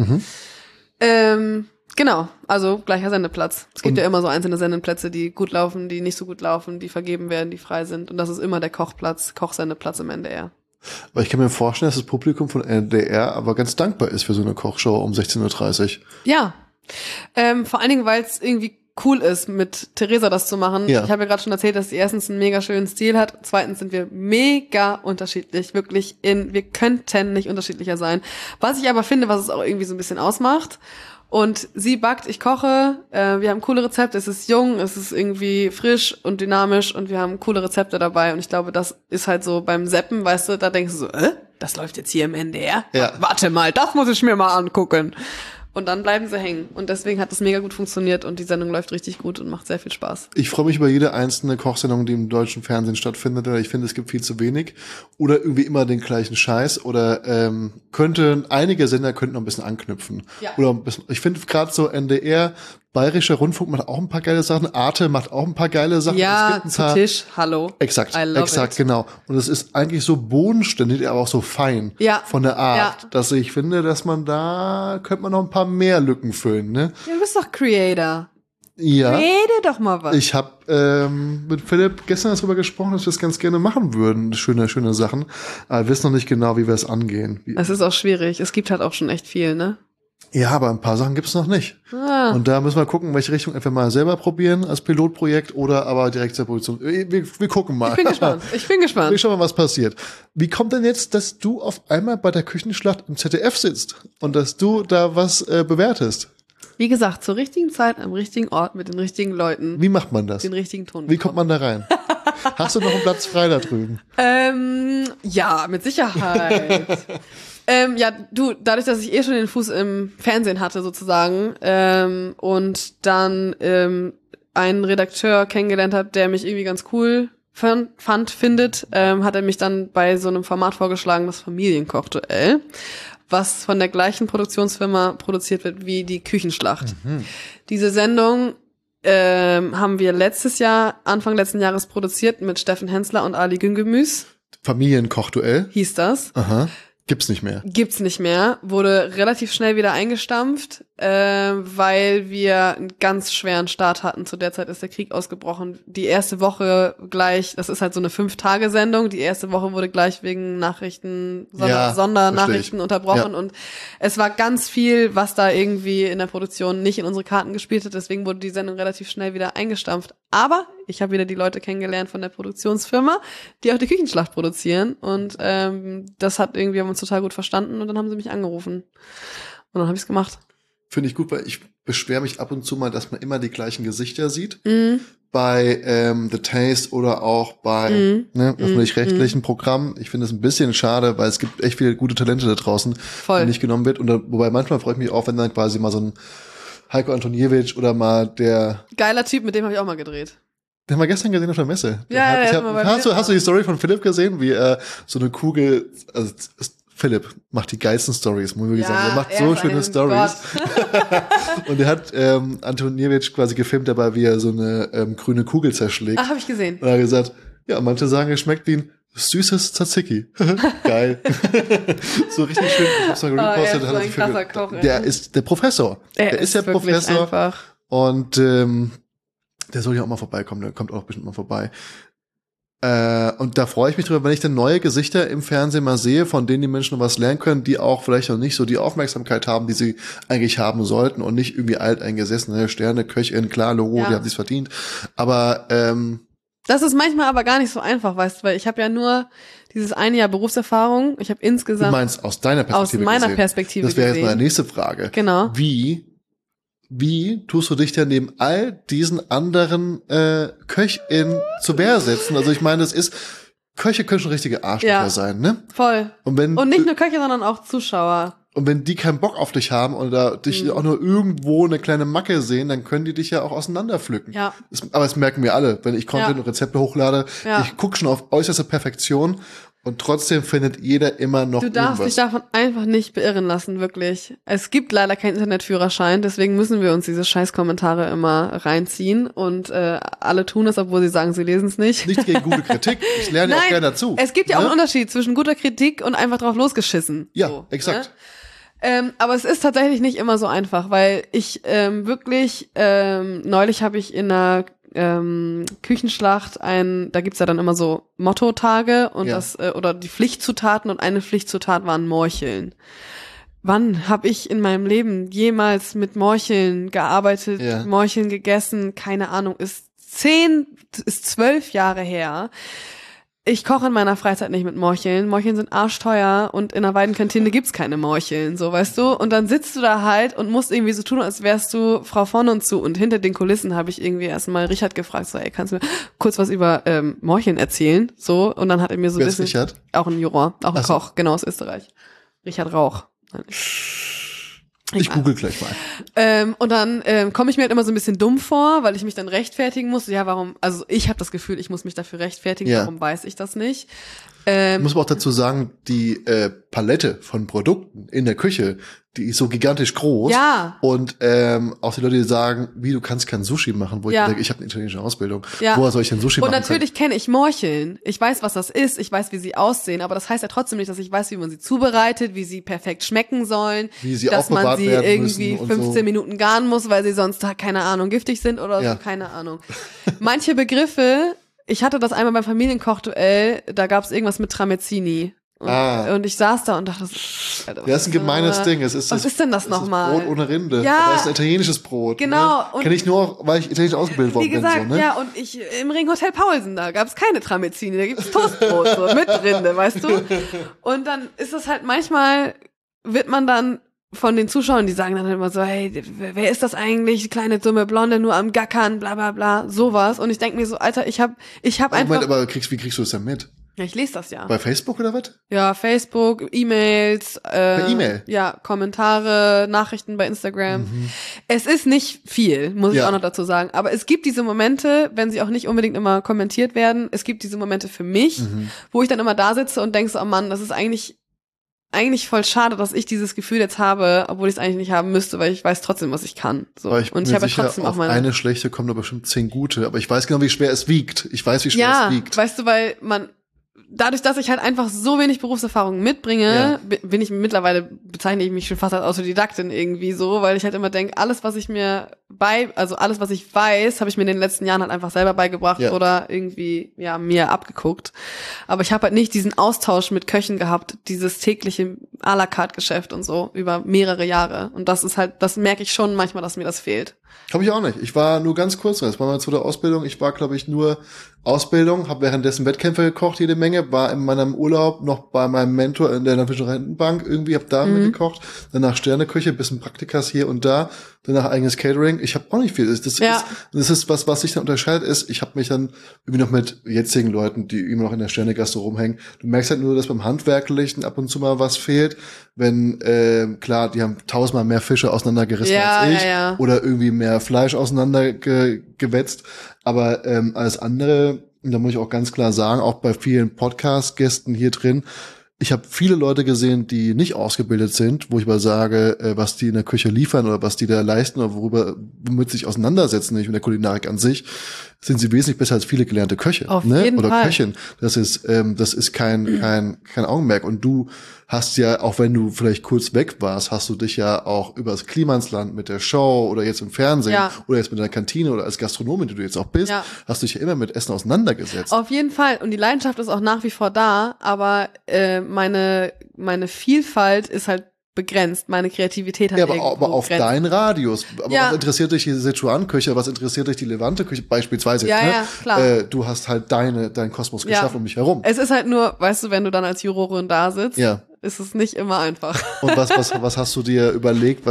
Genau, also gleicher Sendeplatz. Es gibt ja immer so einzelne Sendeplätze, die gut laufen, die nicht so gut laufen, die vergeben werden, die frei sind. Und das ist immer der Kochsendeplatz im NDR. Aber ich kann mir vorstellen, dass das Publikum von NDR aber ganz dankbar ist für so eine Kochshow um 16.30 Uhr. Ja, vor allen Dingen, weil es irgendwie cool ist, mit Theresa das zu machen. Ja. Ich habe ja gerade schon erzählt, dass sie erstens einen mega schönen Stil hat. Zweitens sind wir mega unterschiedlich. Wirklich wir könnten nicht unterschiedlicher sein. Was ich aber finde, was es auch irgendwie so ein bisschen ausmacht. Und sie backt, ich koche, wir haben coole Rezepte, es ist jung, es ist irgendwie frisch und dynamisch und wir haben coole Rezepte dabei. Und ich glaube, das ist halt so beim Seppen, weißt du, da denkst du so, das läuft jetzt hier im NDR? Ja. Warte mal, das muss ich mir mal angucken. Und dann bleiben sie hängen. Und deswegen hat das mega gut funktioniert und die Sendung läuft richtig gut und macht sehr viel Spaß. Ich freue mich über jede einzelne Kochsendung, die im deutschen Fernsehen stattfindet, weil ich finde, es gibt viel zu wenig oder irgendwie immer den gleichen Scheiß oder einige Sender könnten noch ein bisschen anknüpfen. Ja. Oder ein bisschen, ich finde gerade so NDR, Bayerischer Rundfunk macht auch ein paar geile Sachen, Arte macht auch ein paar geile Sachen. Ja, zu Tisch, hallo. Exakt, genau. Und es ist eigentlich so bodenständig, aber auch so fein von der Art, dass ich finde, dass man da könnte man noch ein paar mehr Lücken füllen, ne? Ja, du bist doch Creator. Ja. Rede doch mal was. Ich habe mit Philipp gestern darüber gesprochen, dass wir das ganz gerne machen würden. Schöne Sachen. Aber wir wissen noch nicht genau, wie wir es angehen. Es ist auch schwierig. Es gibt halt auch schon echt viel, ne? Ja, aber ein paar Sachen gibt's noch nicht. Und da müssen wir gucken, in welche Richtung entweder mal selber probieren als Pilotprojekt oder aber direkt zur Produktion. Wir gucken mal. Ich bin gespannt. Wir schauen mal, was passiert. Wie kommt denn jetzt, dass du auf einmal bei der Küchenschlacht im ZDF sitzt und dass du da was bewertest? Wie gesagt, zur richtigen Zeit, am richtigen Ort, mit den richtigen Leuten. Wie macht man das? Den richtigen Ton. Wie kommt man da rein? Hast du noch einen Platz frei da drüben? Ja, mit Sicherheit. Dadurch, dass ich schon den Fuß im Fernsehen hatte sozusagen und dann einen Redakteur kennengelernt habe, der mich irgendwie ganz cool findet, hat er mich dann bei so einem Format vorgeschlagen, das Familienkochduell, was von der gleichen Produktionsfirma produziert wird wie die Küchenschlacht. Mhm. Diese Sendung haben wir Anfang letzten Jahres produziert mit Steffen Hensler und Ali Güngemüs. Familienkochduell? Hieß das. Aha. Gibt's nicht mehr. Wurde relativ schnell wieder eingestampft, weil wir einen ganz schweren Start hatten. Zu der Zeit ist der Krieg ausgebrochen. Die erste Woche gleich, das ist halt so eine 5-Tage-Sendung, die erste Woche wurde gleich wegen Sondernachrichten unterbrochen und es war ganz viel, was da irgendwie in der Produktion nicht in unsere Karten gespielt hat. Deswegen wurde die Sendung relativ schnell wieder eingestampft. Aber ich habe wieder die Leute kennengelernt von der Produktionsfirma, die auch die Küchenschlacht produzieren und das hat irgendwie, haben wir uns total gut verstanden und dann haben sie mich angerufen und dann habe ich es gemacht. Finde ich gut, weil ich beschwere mich ab und zu mal, dass man immer die gleichen Gesichter sieht. Bei The Taste oder auch bei öffentlich-rechtlichen Programmen. Ich finde es ein bisschen schade, weil es gibt echt viele gute Talente da draußen, die nicht genommen wird. Und wobei manchmal freue ich mich auch, wenn dann quasi mal so ein Heiko Antoniewicz oder mal der geiler Typ, mit dem habe ich auch mal gedreht. Den haben wir gestern gesehen auf der Messe. Hast du die Story von Philipp gesehen, wie er so eine Kugel, also Philipp macht die geilsten Stories, muss ich sagen. Er macht so schöne Stories. Und er hat Antoniewicz quasi gefilmt dabei, wie er so eine grüne Kugel zerschlägt. Ach, habe ich gesehen. Und er hat gesagt, ja, manche sagen, es schmeckt wie ein süßes Tzatziki. Geil. So richtig schön. Ich hab's mal gepostet. Er ist so ein krasser Koch. Der ist der Professor. Der ist der Professor. Einfach. Und der soll ja auch mal vorbeikommen. Der kommt auch bestimmt mal vorbei. Und da freue ich mich drüber, wenn ich dann neue Gesichter im Fernsehen mal sehe, von denen die Menschen noch was lernen können, die auch vielleicht noch nicht so die Aufmerksamkeit haben, die sie eigentlich haben sollten und nicht irgendwie alteingesessene Sterne, Köchin, klar, Logo, die haben sich's verdient. Aber das ist manchmal aber gar nicht so einfach, weißt du, weil ich habe ja nur dieses eine Jahr Berufserfahrung. Ich habe insgesamt... Du meinst aus deiner Perspektive Aus meiner Perspektive Das wäre jetzt meine nächste Frage. Genau. Wie tust du dich denn neben all diesen anderen KöchInnen zur Wehr setzen? Also ich meine, Köche können schon richtige Arschlöcher sein, ne? Voll. Und nicht nur Köche, sondern auch Zuschauer. Und wenn die keinen Bock auf dich haben oder dich auch nur irgendwo eine kleine Macke sehen, dann können die dich ja auch auseinanderpflücken. Ja. Aber das merken wir alle, wenn ich Content und Rezepte hochlade. Ja. Ich gucke schon auf äußerste Perfektion und trotzdem findet jeder immer noch irgendwas. Du darfst dich davon einfach nicht beirren lassen, wirklich. Es gibt leider keinen Internetführerschein, deswegen müssen wir uns diese Scheißkommentare immer reinziehen und alle tun es, obwohl sie sagen, sie lesen es nicht. Nicht gegen gute Kritik, ich lerne ja auch gerne dazu. Es gibt ja auch einen Unterschied zwischen guter Kritik und einfach drauf losgeschissen. Ja, so, exakt. Ne? Aber es ist tatsächlich nicht immer so einfach, weil ich neulich habe ich in einer Küchenschlacht da gibt's ja dann immer so Motto-Tage und oder die Pflichtzutaten und eine Pflichtzutat waren Morcheln. Wann habe ich in meinem Leben jemals mit Morcheln gearbeitet, Morcheln gegessen? Keine Ahnung, ist 12 Jahre her. Ich koche in meiner Freizeit nicht mit Morcheln. Morcheln sind arschteuer und in der Weidenkantine gibt's keine Morcheln, so, weißt du? Und dann sitzt du da halt und musst irgendwie so tun, als wärst du Frau von und zu. Und hinter den Kulissen habe ich irgendwie erstmal Richard gefragt, so, ey, kannst du mir kurz was über Morcheln erzählen? So, und dann hat er mir so ein bisschen... Richard? Auch ein Juror, auch ein Koch, genau, aus Österreich. Richard Rauch. Ich google gleich mal. Und dann komme ich mir halt immer so ein bisschen dumm vor, weil ich mich dann rechtfertigen muss. Ja, warum? Also ich habe das Gefühl, ich muss mich dafür rechtfertigen. Ja. Warum weiß ich das nicht? Muss man auch dazu sagen, die Palette von Produkten in der Küche, die ist so gigantisch groß. Ja. Und auch die Leute, die sagen, wie, du kannst kein Sushi machen, wo ich denke, ich habe eine italienische Ausbildung. Ja. Woher soll ich denn Sushi machen? Und natürlich kenne ich Morcheln. Ich weiß, was das ist. Ich weiß, wie sie aussehen. Aber das heißt ja trotzdem nicht, dass ich weiß, wie man sie zubereitet, wie sie perfekt schmecken sollen. Wie sie dass man sie irgendwie 15 so. Minuten garen muss, weil sie sonst, keine Ahnung, giftig sind oder so. Keine Ahnung. Manche Begriffe, ich hatte das einmal beim Familienkochduell, da gab es irgendwas mit Tramezzini. Und ich saß da und dachte, Alter, das ist ein gemeines Ding. Was ist denn das nochmal? Brot ohne Rinde. Ja. Aber das ist ein italienisches Brot. Genau. Ne? Kenne ich nur, weil ich italienisch ausgebildet worden bin. Wie gesagt, so, ne? ja, und ich im Ringhotel Paulsen, da gab es keine Tramezzini, da gibt es Toastbrot so, mit Rinde, weißt du? Und dann ist das halt manchmal, wird man dann von den Zuschauern, die sagen dann immer so, hey, wer ist das eigentlich? Kleine dumme Blonde, nur am Gackern, bla bla bla, sowas. Und ich denke mir so, Alter, ich hab einfach... Moment, aber wie kriegst du das denn mit? Ja, ich lese das ja. Bei Facebook oder was? Ja, Facebook, E-Mails. Bei E-Mail? Ja, Kommentare, Nachrichten bei Instagram. Mhm. Es ist nicht viel, muss ich auch noch dazu sagen. Aber es gibt diese Momente, wenn sie auch nicht unbedingt immer kommentiert werden, es gibt diese Momente für mich, wo ich dann immer da sitze und denke so, oh Mann, das ist eigentlich voll schade, dass ich dieses Gefühl jetzt habe, obwohl ich es eigentlich nicht haben müsste, weil ich weiß trotzdem, was ich kann. So. Und ich habe trotzdem auch meine... eine schlechte kommen da bestimmt 10 gute, aber ich weiß genau, wie schwer es wiegt. Ich weiß, wie schwer es wiegt. Weißt du, weil dadurch, dass ich halt einfach so wenig Berufserfahrung mitbringe, bin ich mittlerweile, bezeichne ich mich schon fast als Autodidaktin irgendwie so, weil ich halt immer denke, alles, was ich weiß, habe ich mir in den letzten Jahren halt einfach selber beigebracht oder irgendwie, mir abgeguckt. Aber ich habe halt nicht diesen Austausch mit Köchen gehabt, dieses tägliche à la carte Geschäft und so über mehrere Jahre. Und das ist halt, das merke ich schon manchmal, dass mir das fehlt. Habe ich auch nicht. Ich war nur ganz kurz, das war mal zu der Ausbildung. Ich war, glaube ich, nur Ausbildung, habe währenddessen Wettkämpfe gekocht, jede Menge, war in meinem Urlaub noch bei meinem Mentor in der Nordischen Rentenbank, irgendwie habe da gekocht, danach Sterneküche, bisschen Praktikas hier und da, danach eigenes Catering. Ich habe auch nicht viel. Das ist was sich dann unterscheidet, ist, ich habe mich dann irgendwie noch mit jetzigen Leuten, die immer noch in der Sterne-Gastro rumhängen. Du merkst halt nur, dass beim Handwerklichen ab und zu mal was fehlt, wenn, klar, die haben 1000-mal mehr Fische auseinandergerissen als ich oder irgendwie mehr Fleisch auseinandergewetzt, aber alles andere, da muss ich auch ganz klar sagen, auch bei vielen Podcast-Gästen hier drin, ich habe viele Leute gesehen, die nicht ausgebildet sind, wo ich mal sage, was die in der Küche liefern oder was die da leisten oder womit sie sich auseinandersetzen, nicht mit der Kulinarik an sich, sind sie wesentlich besser als viele gelernte Köche, auf jeden oder Fall. Köchin. Das ist kein Augenmerk. Und du hast ja, auch wenn du vielleicht kurz weg warst, hast du dich ja auch über das Klimansland mit der Show oder jetzt im Fernsehen oder jetzt mit der Kantine oder als Gastronomin, die du jetzt auch bist, hast du dich ja immer mit Essen auseinandergesetzt. Auf jeden Fall. Und die Leidenschaft ist auch nach wie vor da, aber meine Vielfalt ist halt begrenzt, meine Kreativität hat aber auf Grenzen. deinen Radius. Aber was interessiert dich die Sichuan-Küche, was interessiert dich die Levante-Küche beispielsweise? Ja, klar. Du hast halt deinen Kosmos geschaffen um mich herum. Es ist halt nur, weißt du, wenn du dann als Jurorin da sitzt, ist es nicht immer einfach. Und was hast du dir überlegt?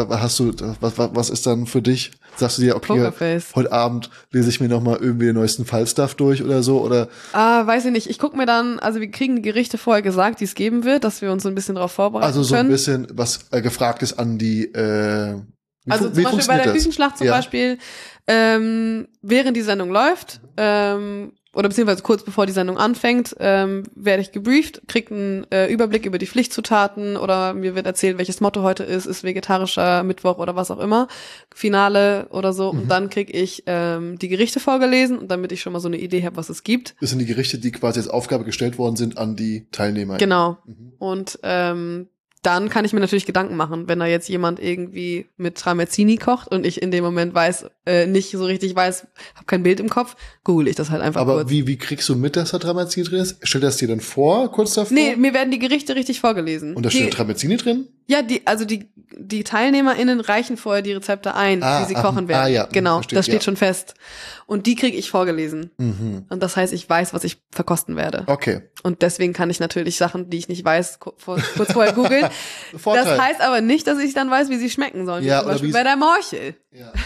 Was ist dann für dich? Sagst du dir, okay, heute Abend lese ich mir nochmal irgendwie den neuesten Fallstuff durch oder so? Oder? Weiß ich nicht. Ich gucke mir dann, also wir kriegen die Gerichte vorher gesagt, die es geben wird, dass wir uns so ein bisschen darauf vorbereiten können. Also so ein bisschen, was gefragt ist an die also zum Beispiel bei der Küchenschlacht zum Beispiel, während die Sendung läuft, oder beziehungsweise kurz bevor die Sendung anfängt, werde ich gebrieft, kriege einen Überblick über die Pflichtzutaten oder mir wird erzählt, welches Motto heute ist vegetarischer Mittwoch oder was auch immer, Finale oder so. Und dann kriege ich die Gerichte vorgelesen und damit ich schon mal so eine Idee habe, was es gibt. Das sind die Gerichte, die quasi als Aufgabe gestellt worden sind an die Teilnehmer. Genau. Und dann kann ich mir natürlich Gedanken machen, wenn da jetzt jemand irgendwie mit Tramezzini kocht und ich in dem Moment nicht so richtig weiß, habe kein Bild im Kopf, google ich das halt einfach kurz. Aber wie kriegst du mit, dass da Tramezzini drin ist? Stellt das dir dann vor, kurz davor? Nee, mir werden die Gerichte richtig vorgelesen. Und da steht Tramezzini drin? Ja, die TeilnehmerInnen reichen vorher die Rezepte ein, wie sie kochen werden. Ja, genau, das steht schon fest. Und die kriege ich vorgelesen. Und das heißt, ich weiß, was ich verkosten werde. Okay. Und deswegen kann ich natürlich Sachen, die ich nicht weiß, kurz vorher googeln. Das heißt aber nicht, dass ich dann weiß, wie sie schmecken sollen. Ja, zum Beispiel bei der Morchel. Ja.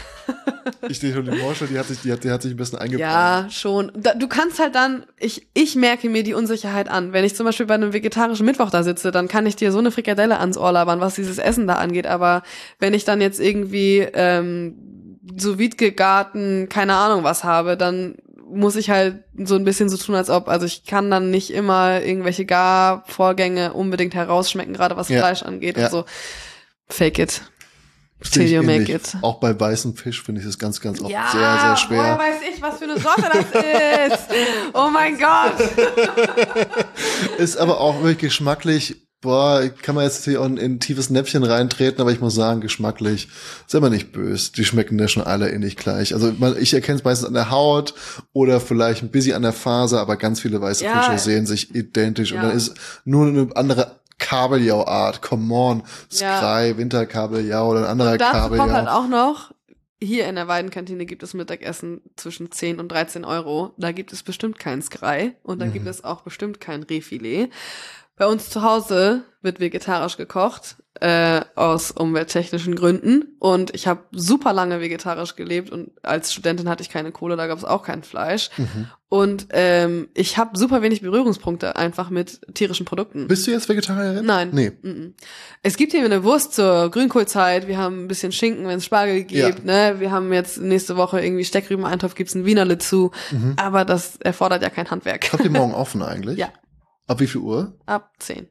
Ich denke schon, die Morsche, die hat sich ein bisschen eingebrannt. Ja, schon. Du kannst halt dann, ich merke mir die Unsicherheit an. Wenn ich zum Beispiel bei einem vegetarischen Mittwoch da sitze, dann kann ich dir so eine Frikadelle ans Ohr labern, was dieses Essen da angeht. Aber wenn ich dann jetzt irgendwie so vide gegarten, keine Ahnung was habe, dann muss ich halt so ein bisschen so tun, als ob, also ich kann dann nicht immer irgendwelche Garvorgänge unbedingt herausschmecken, gerade was Fleisch angeht und so. Fake it. Till you make it. Auch bei weißem Fisch finde ich es ganz, ganz oft sehr, sehr schwer. Woher weiß ich, was für eine Sorte das ist? Oh mein Gott. Ist aber auch wirklich geschmacklich. Boah, kann man jetzt hier auch in ein tiefes Näpfchen reintreten, aber ich muss sagen, geschmacklich ist immer nicht böse. Die schmecken ja schon alle ähnlich gleich. Also ich erkenne es meistens an der Haut oder vielleicht ein bisschen an der Faser, aber ganz viele weiße Fische sehen sich identisch. Und dann ist nur eine andere Kabeljauart. Come on. Skrei, Winterkabeljau oder ein anderer Kabeljau. Dazu kommt halt auch noch, hier in der Weidenkantine gibt es Mittagessen zwischen 10 und 13 Euro. Da gibt es bestimmt kein Skrei und da gibt es auch bestimmt kein Rehfilet. Bei uns zu Hause wird vegetarisch gekocht, aus umwelttechnischen Gründen. Und ich habe super lange vegetarisch gelebt und als Studentin hatte ich keine Kohle, da gab es auch kein Fleisch. Und ich habe super wenig Berührungspunkte einfach mit tierischen Produkten. Bist du jetzt Vegetarierin? Nein. Nee. Es gibt hier eine Wurst zur Grünkohlzeit, wir haben ein bisschen Schinken, wenn es Spargel gibt, ne? Wir haben jetzt nächste Woche irgendwie Steckrübeneintopf, gibt's ein Wienerle zu. Aber das erfordert ja kein Handwerk. Habt ihr morgen offen eigentlich? Ja. Ab wie viel Uhr? Ab 10.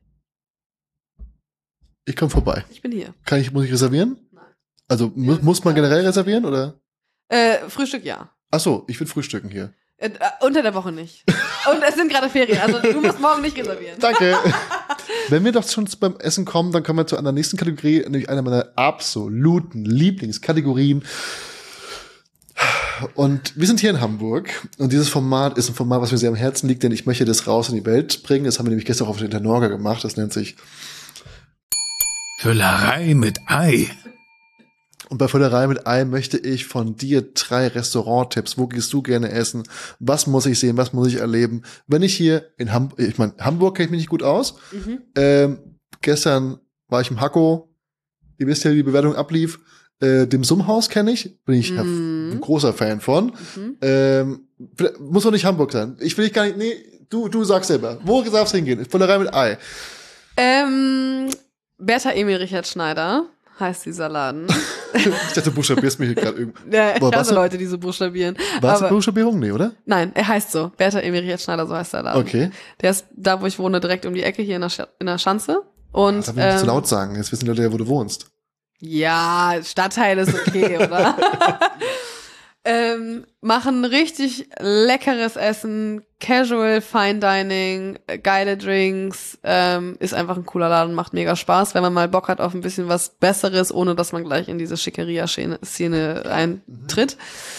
Ich komme vorbei. Ich bin hier. Muss ich reservieren? Nein. Also muss man generell reservieren, oder? Frühstück ja. Ach so, ich will frühstücken hier. Unter der Woche nicht. Und es sind gerade Ferien, also du musst morgen nicht reservieren. Danke. Wenn wir doch schon beim Essen kommen, dann kommen wir zu einer nächsten Kategorie, nämlich einer meiner absoluten Lieblingskategorien. Und wir sind hier in Hamburg und dieses Format ist ein Format, was mir sehr am Herzen liegt, denn ich möchte das raus in die Welt bringen. Das haben wir nämlich gestern auch auf der Internorga gemacht. Das nennt sich Füllerei mit Ei. Und bei Füllerei mit Ei möchte ich von dir 3 Restauranttipps. Wo gehst du gerne essen? Was muss ich sehen? Was muss ich erleben? Wenn ich hier in Hamburg, ich meine, Hamburg kenne ich mich nicht gut aus. Gestern war ich im Hacko. Ihr wisst ja, wie die Bewertung ablief. Dem Summhaus kenne ich, bin ich ein großer Fan von. Muss doch nicht Hamburg sein. Ich will dich gar nicht, nee, du sagst selber. Wo darfst du hingehen? Füllerei mit Ei. Bertha Emil Richard Schneider heißt dieser Laden. Ich dachte, du buchstabierst mich hier gerade irgendwo. Ja, ich hasse Leute, die so buchstabieren. War es eine Buchstabierung? Nee, oder? Nein, er heißt so. Bertha Emil Richard Schneider, so heißt der Laden. Okay. Der ist da, wo ich wohne, direkt um die Ecke, hier in der Schanze. Und, das darf ich nicht zu laut sagen. Jetzt wissen die Leute ja, wo du wohnst. Ja, Stadtteil ist okay, oder? Machen richtig leckeres Essen, Casual, Fine Dining, geile Drinks, ist einfach ein cooler Laden, macht mega Spaß, wenn man mal Bock hat auf ein bisschen was Besseres, ohne dass man gleich in diese Schickeria-Szene eintritt.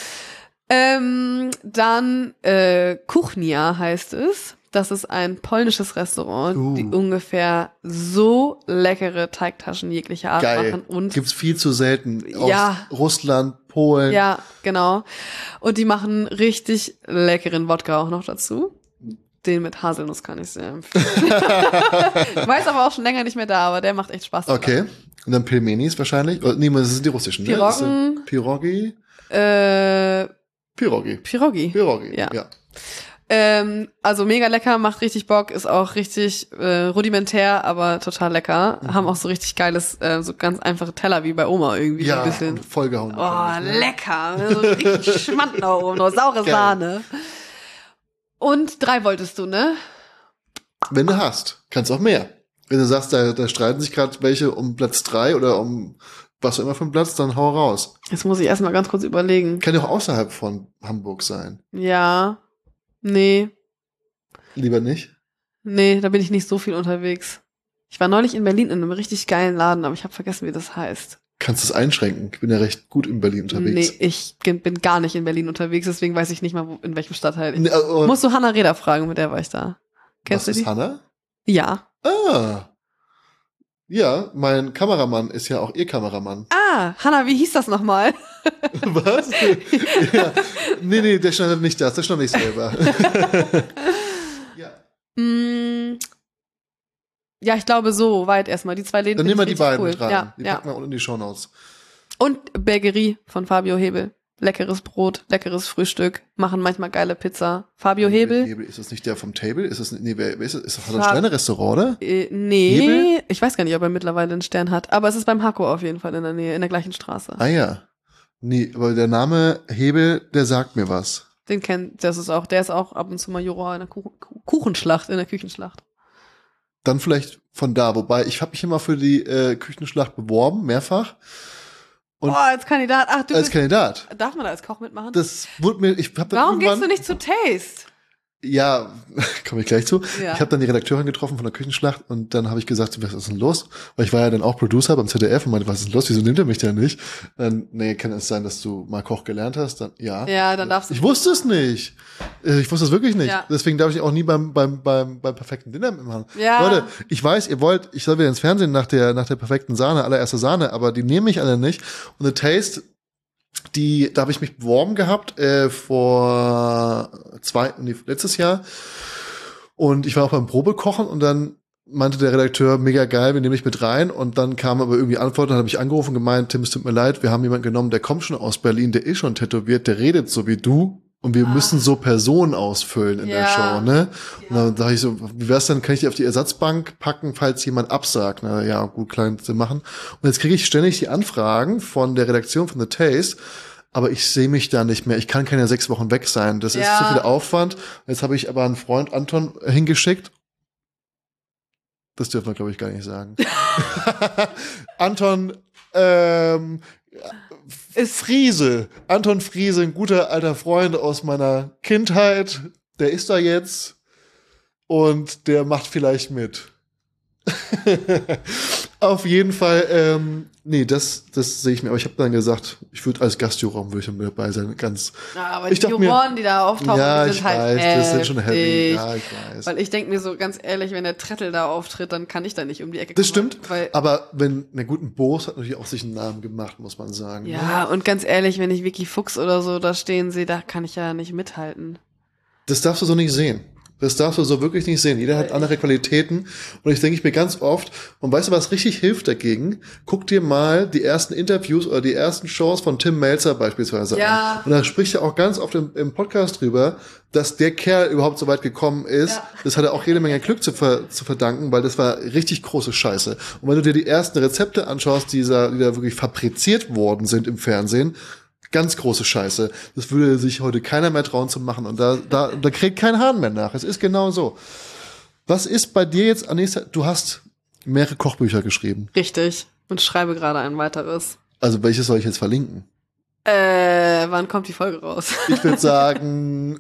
Dann Kuchnia heißt es. Das ist ein polnisches Restaurant, die ungefähr so leckere Teigtaschen jeglicher Art machen. Und gibt's viel zu selten. Aus Russland, Polen. Ja, genau. Und die machen richtig leckeren Wodka auch noch dazu. Den mit Haselnuss kann ich sehr empfehlen. Ich weiß aber auch schon länger nicht mehr da, aber der macht echt Spaß. Okay. Und dann Pelmenis wahrscheinlich. Nee, das sind die russischen. Piroggen. Ne? Pirogi. Pirogi. Ja. Also mega lecker, macht richtig Bock, ist auch richtig rudimentär, aber total lecker. Haben auch so richtig geiles, so ganz einfache Teller wie bei Oma irgendwie. Ja, so ein bisschen. vollgehauen. Oh, lecker. So richtig Schmand da oben, noch saure Sahne. Und 3 wolltest du, ne? Wenn du hast, kannst auch mehr. Wenn du sagst, da streiten sich gerade welche um Platz 3 oder um was auch immer für einen Platz, dann hau raus. Jetzt muss ich erstmal ganz kurz überlegen. Kann ja auch außerhalb von Hamburg sein. Ja. Nee. Lieber nicht? Nee, da bin ich nicht so viel unterwegs. Ich war neulich in Berlin in einem richtig geilen Laden, aber ich habe vergessen, wie das heißt. Kannst du es einschränken? Ich bin ja recht gut in Berlin unterwegs. Nee, ich bin gar nicht in Berlin unterwegs, deswegen weiß ich nicht mal, in welchem Stadtteil. Musst du Hannah Reder fragen, mit der war ich da. Kennst du die? Ist Hannah? Ja. Ah. Ja, mein Kameramann ist ja auch ihr Kameramann. Ah, Hannah, wie hieß das nochmal? Was? Ja. Nee, der schneidet nicht das, der schneidet nicht selber. Ja. Ja, ich glaube so weit erstmal. Die 2 Läden. Dann nehmen wir die beiden mit rein. Ja, die packen wir unten in die Shownotes. Und Bergerie von Fabio Hebel. leckeres Brot, leckeres Frühstück, machen manchmal geile Pizza. Fabio Hebel. Ist das nicht der vom Table? Ist das, nee, wer ist das? Hat er ein Sterne-Restaurant, oder? Nee, Hebel? Ich weiß gar nicht, ob er mittlerweile einen Stern hat, aber es ist beim Hako auf jeden Fall in der Nähe, in der gleichen Straße. Ah ja. Nee, aber der Name Hebel, der sagt mir was. Der ist auch ab und zu mal Juror in der Kuchenschlacht, in der Küchenschlacht. Dann vielleicht von da, wobei ich habe mich immer für die Küchenschlacht beworben, mehrfach. Und als Kandidat. Ach, als Kandidat. Darf man da als Koch mitmachen? Das wurde mir, Warum gehst du nicht zu Taste? Ja, komme ich gleich zu. Ja. Ich habe dann die Redakteurin getroffen von der Küchenschlacht und dann habe ich gesagt, was ist denn los? Weil ich war ja dann auch Producer beim ZDF und meinte, was ist denn los? Wieso nimmt er mich denn nicht? Dann, kann es sein, dass du mal Koch gelernt hast? Dann, ja. Ja, dann darfst du. Ich wusste es nicht. Ich wusste es wirklich nicht. Ja. Deswegen darf ich auch nie beim perfekten Dinner mitmachen. Ja. Leute, ich weiß, ich soll wieder ins Fernsehen nach der perfekten Sahne, allererste Sahne, aber die nehme ich alle nicht. Und The Taste, da habe ich mich beworben gehabt letztes Jahr. Und ich war auch beim Probekochen und dann meinte der Redakteur, mega geil, wir nehmen dich mit rein. Und dann kam aber irgendwie Antwort, dann habe ich angerufen und gemeint, Tim, es tut mir leid, wir haben jemanden genommen, der kommt schon aus Berlin, der ist schon tätowiert, der redet so wie du. Und wir müssen so Personen ausfüllen in der Show, ne? Und dann dachte ich so, wie wär's denn, kann ich die auf die Ersatzbank packen, falls jemand absagt? Na ja, gut, klein zu machen. Und jetzt kriege ich ständig die Anfragen von der Redaktion von The Taste, aber ich sehe mich da nicht mehr. Ich kann keine 6 Wochen weg sein. Das ist zu viel Aufwand. Jetzt habe ich aber einen Freund, Anton, hingeschickt. Das dürfen wir, glaube ich, gar nicht sagen. Anton, Friese. Anton Friese, ein guter alter Freund aus meiner Kindheit. Der ist da jetzt und der macht vielleicht mit. Auf jeden Fall, das sehe ich mir. Aber ich habe dann gesagt, ich würde als Gastjuror dabei sein. Aber die Juroren, die da auftauchen, die sind halt das sind schon heavy. Ja, ich weiß. Weil ich denke mir so ganz ehrlich, wenn der Trettel da auftritt, dann kann ich da nicht um die Ecke kommen. Das stimmt, aber guten Boos hat natürlich auch sich einen Namen gemacht, muss man sagen. Ja, und ganz ehrlich, wenn ich Vicky Fuchs oder so da stehen sehe, da kann ich ja nicht mithalten. Das darfst du so nicht sehen. Das darfst du so wirklich nicht sehen. Jeder hat andere Qualitäten. Und ich denke mir ganz oft, und weißt du, was richtig hilft dagegen? Guck dir mal die ersten Interviews oder die ersten Shows von Tim Melzer beispielsweise an. Und da spricht er auch ganz oft im Podcast drüber, dass der Kerl überhaupt so weit gekommen ist. Ja. Das hat er auch jede Menge Glück zu verdanken, weil das war richtig große Scheiße. Und wenn du dir die ersten Rezepte anschaust, die da wirklich fabriziert worden sind im Fernsehen, ganz große Scheiße. Das würde sich heute keiner mehr trauen zu machen. Und da kriegt kein Hahn mehr nach. Es ist genau so. Was ist bei dir jetzt, Anissa? Du hast mehrere Kochbücher geschrieben. Richtig. Und schreibe gerade ein weiteres. Also welches soll ich jetzt verlinken? Wann kommt die Folge raus? Ich würde sagen,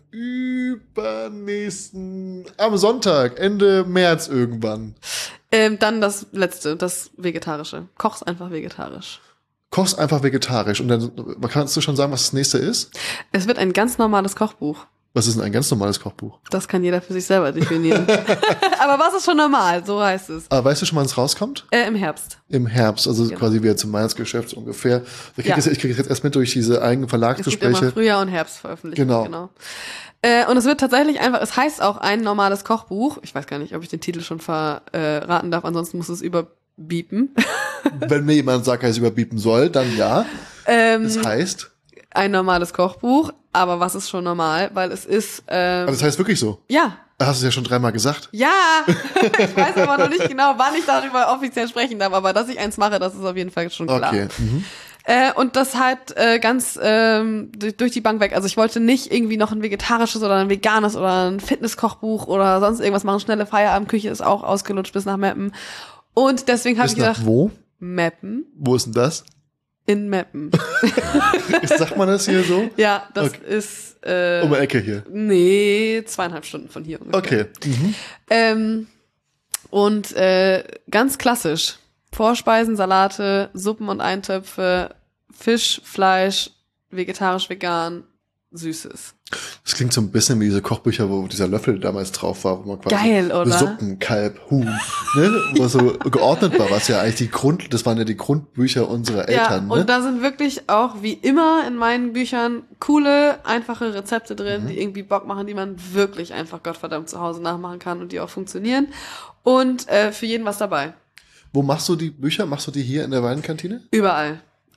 am Sonntag, Ende März irgendwann. Dann das letzte, das Vegetarische. Koch's einfach vegetarisch. Kochst einfach vegetarisch. Und dann kannst du schon sagen, was das nächste ist? Es wird ein ganz normales Kochbuch. Was ist denn ein ganz normales Kochbuch? Das kann jeder für sich selber definieren. Aber was ist schon normal? So heißt es. Aber weißt du schon, wann es rauskommt? Im Herbst. Im Herbst, also genau. Quasi wieder zum Weihnachtsgeschäft so ungefähr. Ich kriege jetzt erst mit durch diese eigenen Verlagsgespräche. Es gibt immer Frühjahr und Herbst veröffentlicht. Genau. Und es wird tatsächlich einfach, es heißt auch ein normales Kochbuch. Ich weiß gar nicht, ob ich den Titel schon verraten darf, ansonsten muss es überbiepen. Wenn mir jemand sagt, dass ich überbiepen soll, dann ja. Das heißt? Ein normales Kochbuch, aber was ist schon normal? Weil es ist... Aber das heißt wirklich so? Ja. Hast du es ja schon 3-mal gesagt? Ja, ich weiß aber noch nicht genau, wann ich darüber offiziell sprechen darf, aber dass ich eins mache, das ist auf jeden Fall schon klar. Okay. Mhm. Und das halt ganz durch die Bank weg. Also ich wollte nicht irgendwie noch ein vegetarisches oder ein veganes oder ein Fitnesskochbuch oder sonst irgendwas machen. Schnelle Feierabendküche ist auch ausgelutscht bis nach Meppen. Und deswegen habe ich gedacht... Wo? Meppen. Wo ist denn das? In Meppen. Sagt man das hier so? Ja, das ist... um die Ecke hier? Nee, 2,5 Stunden von hier ungefähr. Okay. Mhm. Und ganz klassisch. Vorspeisen, Salate, Suppen und Eintöpfe, Fisch, Fleisch, vegetarisch, vegan, Süßes. Das klingt so ein bisschen wie diese Kochbücher, wo dieser Löffel damals drauf war, wo man quasi geil, oder? Suppen, Kalb, Huhn, ne? Wo so geordnet war, was ja eigentlich das waren ja die Grundbücher unserer Eltern. Ja, und da sind wirklich auch, wie immer in meinen Büchern, coole, einfache Rezepte drin, die irgendwie Bock machen, die man wirklich einfach Gottverdammt zu Hause nachmachen kann und die auch funktionieren. Und für jeden was dabei. Wo machst du die Bücher? Machst du die hier in der Weinkantine? Überall.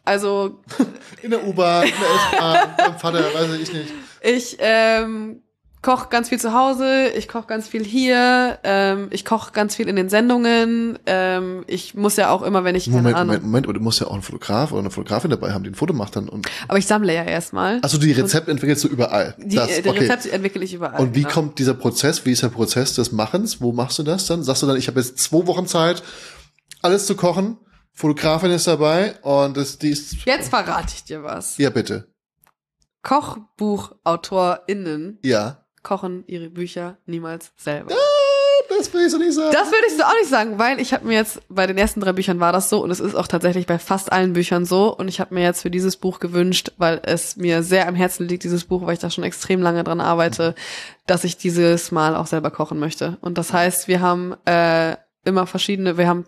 Also in der U-Bahn, in der S-Bahn, beim Vater, weiß ich nicht. Ich koche ganz viel zu Hause, ich koche ganz viel hier, ich koche ganz viel in den Sendungen. Ich muss ja auch immer, wenn ich Moment, aber du musst ja auch einen Fotograf oder eine Fotografin dabei haben, die ein Foto macht dann. Aber ich sammle ja erstmal. Also die Rezepte entwickelst du überall? Die Rezepte entwickle ich überall. Und wie kommt dieser Prozess, wie ist der Prozess des Machens? Wo machst du das dann? Sagst du dann, ich habe jetzt 2 Wochen Zeit, alles zu kochen, Fotografin ist dabei und die ist... Jetzt verrate ich dir was. Ja, bitte. KochbuchautorInnen kochen ihre Bücher niemals selber. Das will ich so nicht sagen. Das würde ich so auch nicht sagen, weil ich habe mir jetzt, bei den ersten 3 Büchern war das so und es ist auch tatsächlich bei fast allen Büchern so und ich habe mir jetzt für dieses Buch gewünscht, weil es mir sehr am Herzen liegt, dieses Buch, weil ich da schon extrem lange dran arbeite, dass ich dieses Mal auch selber kochen möchte. Und das heißt, wir haben immer verschiedene, wir haben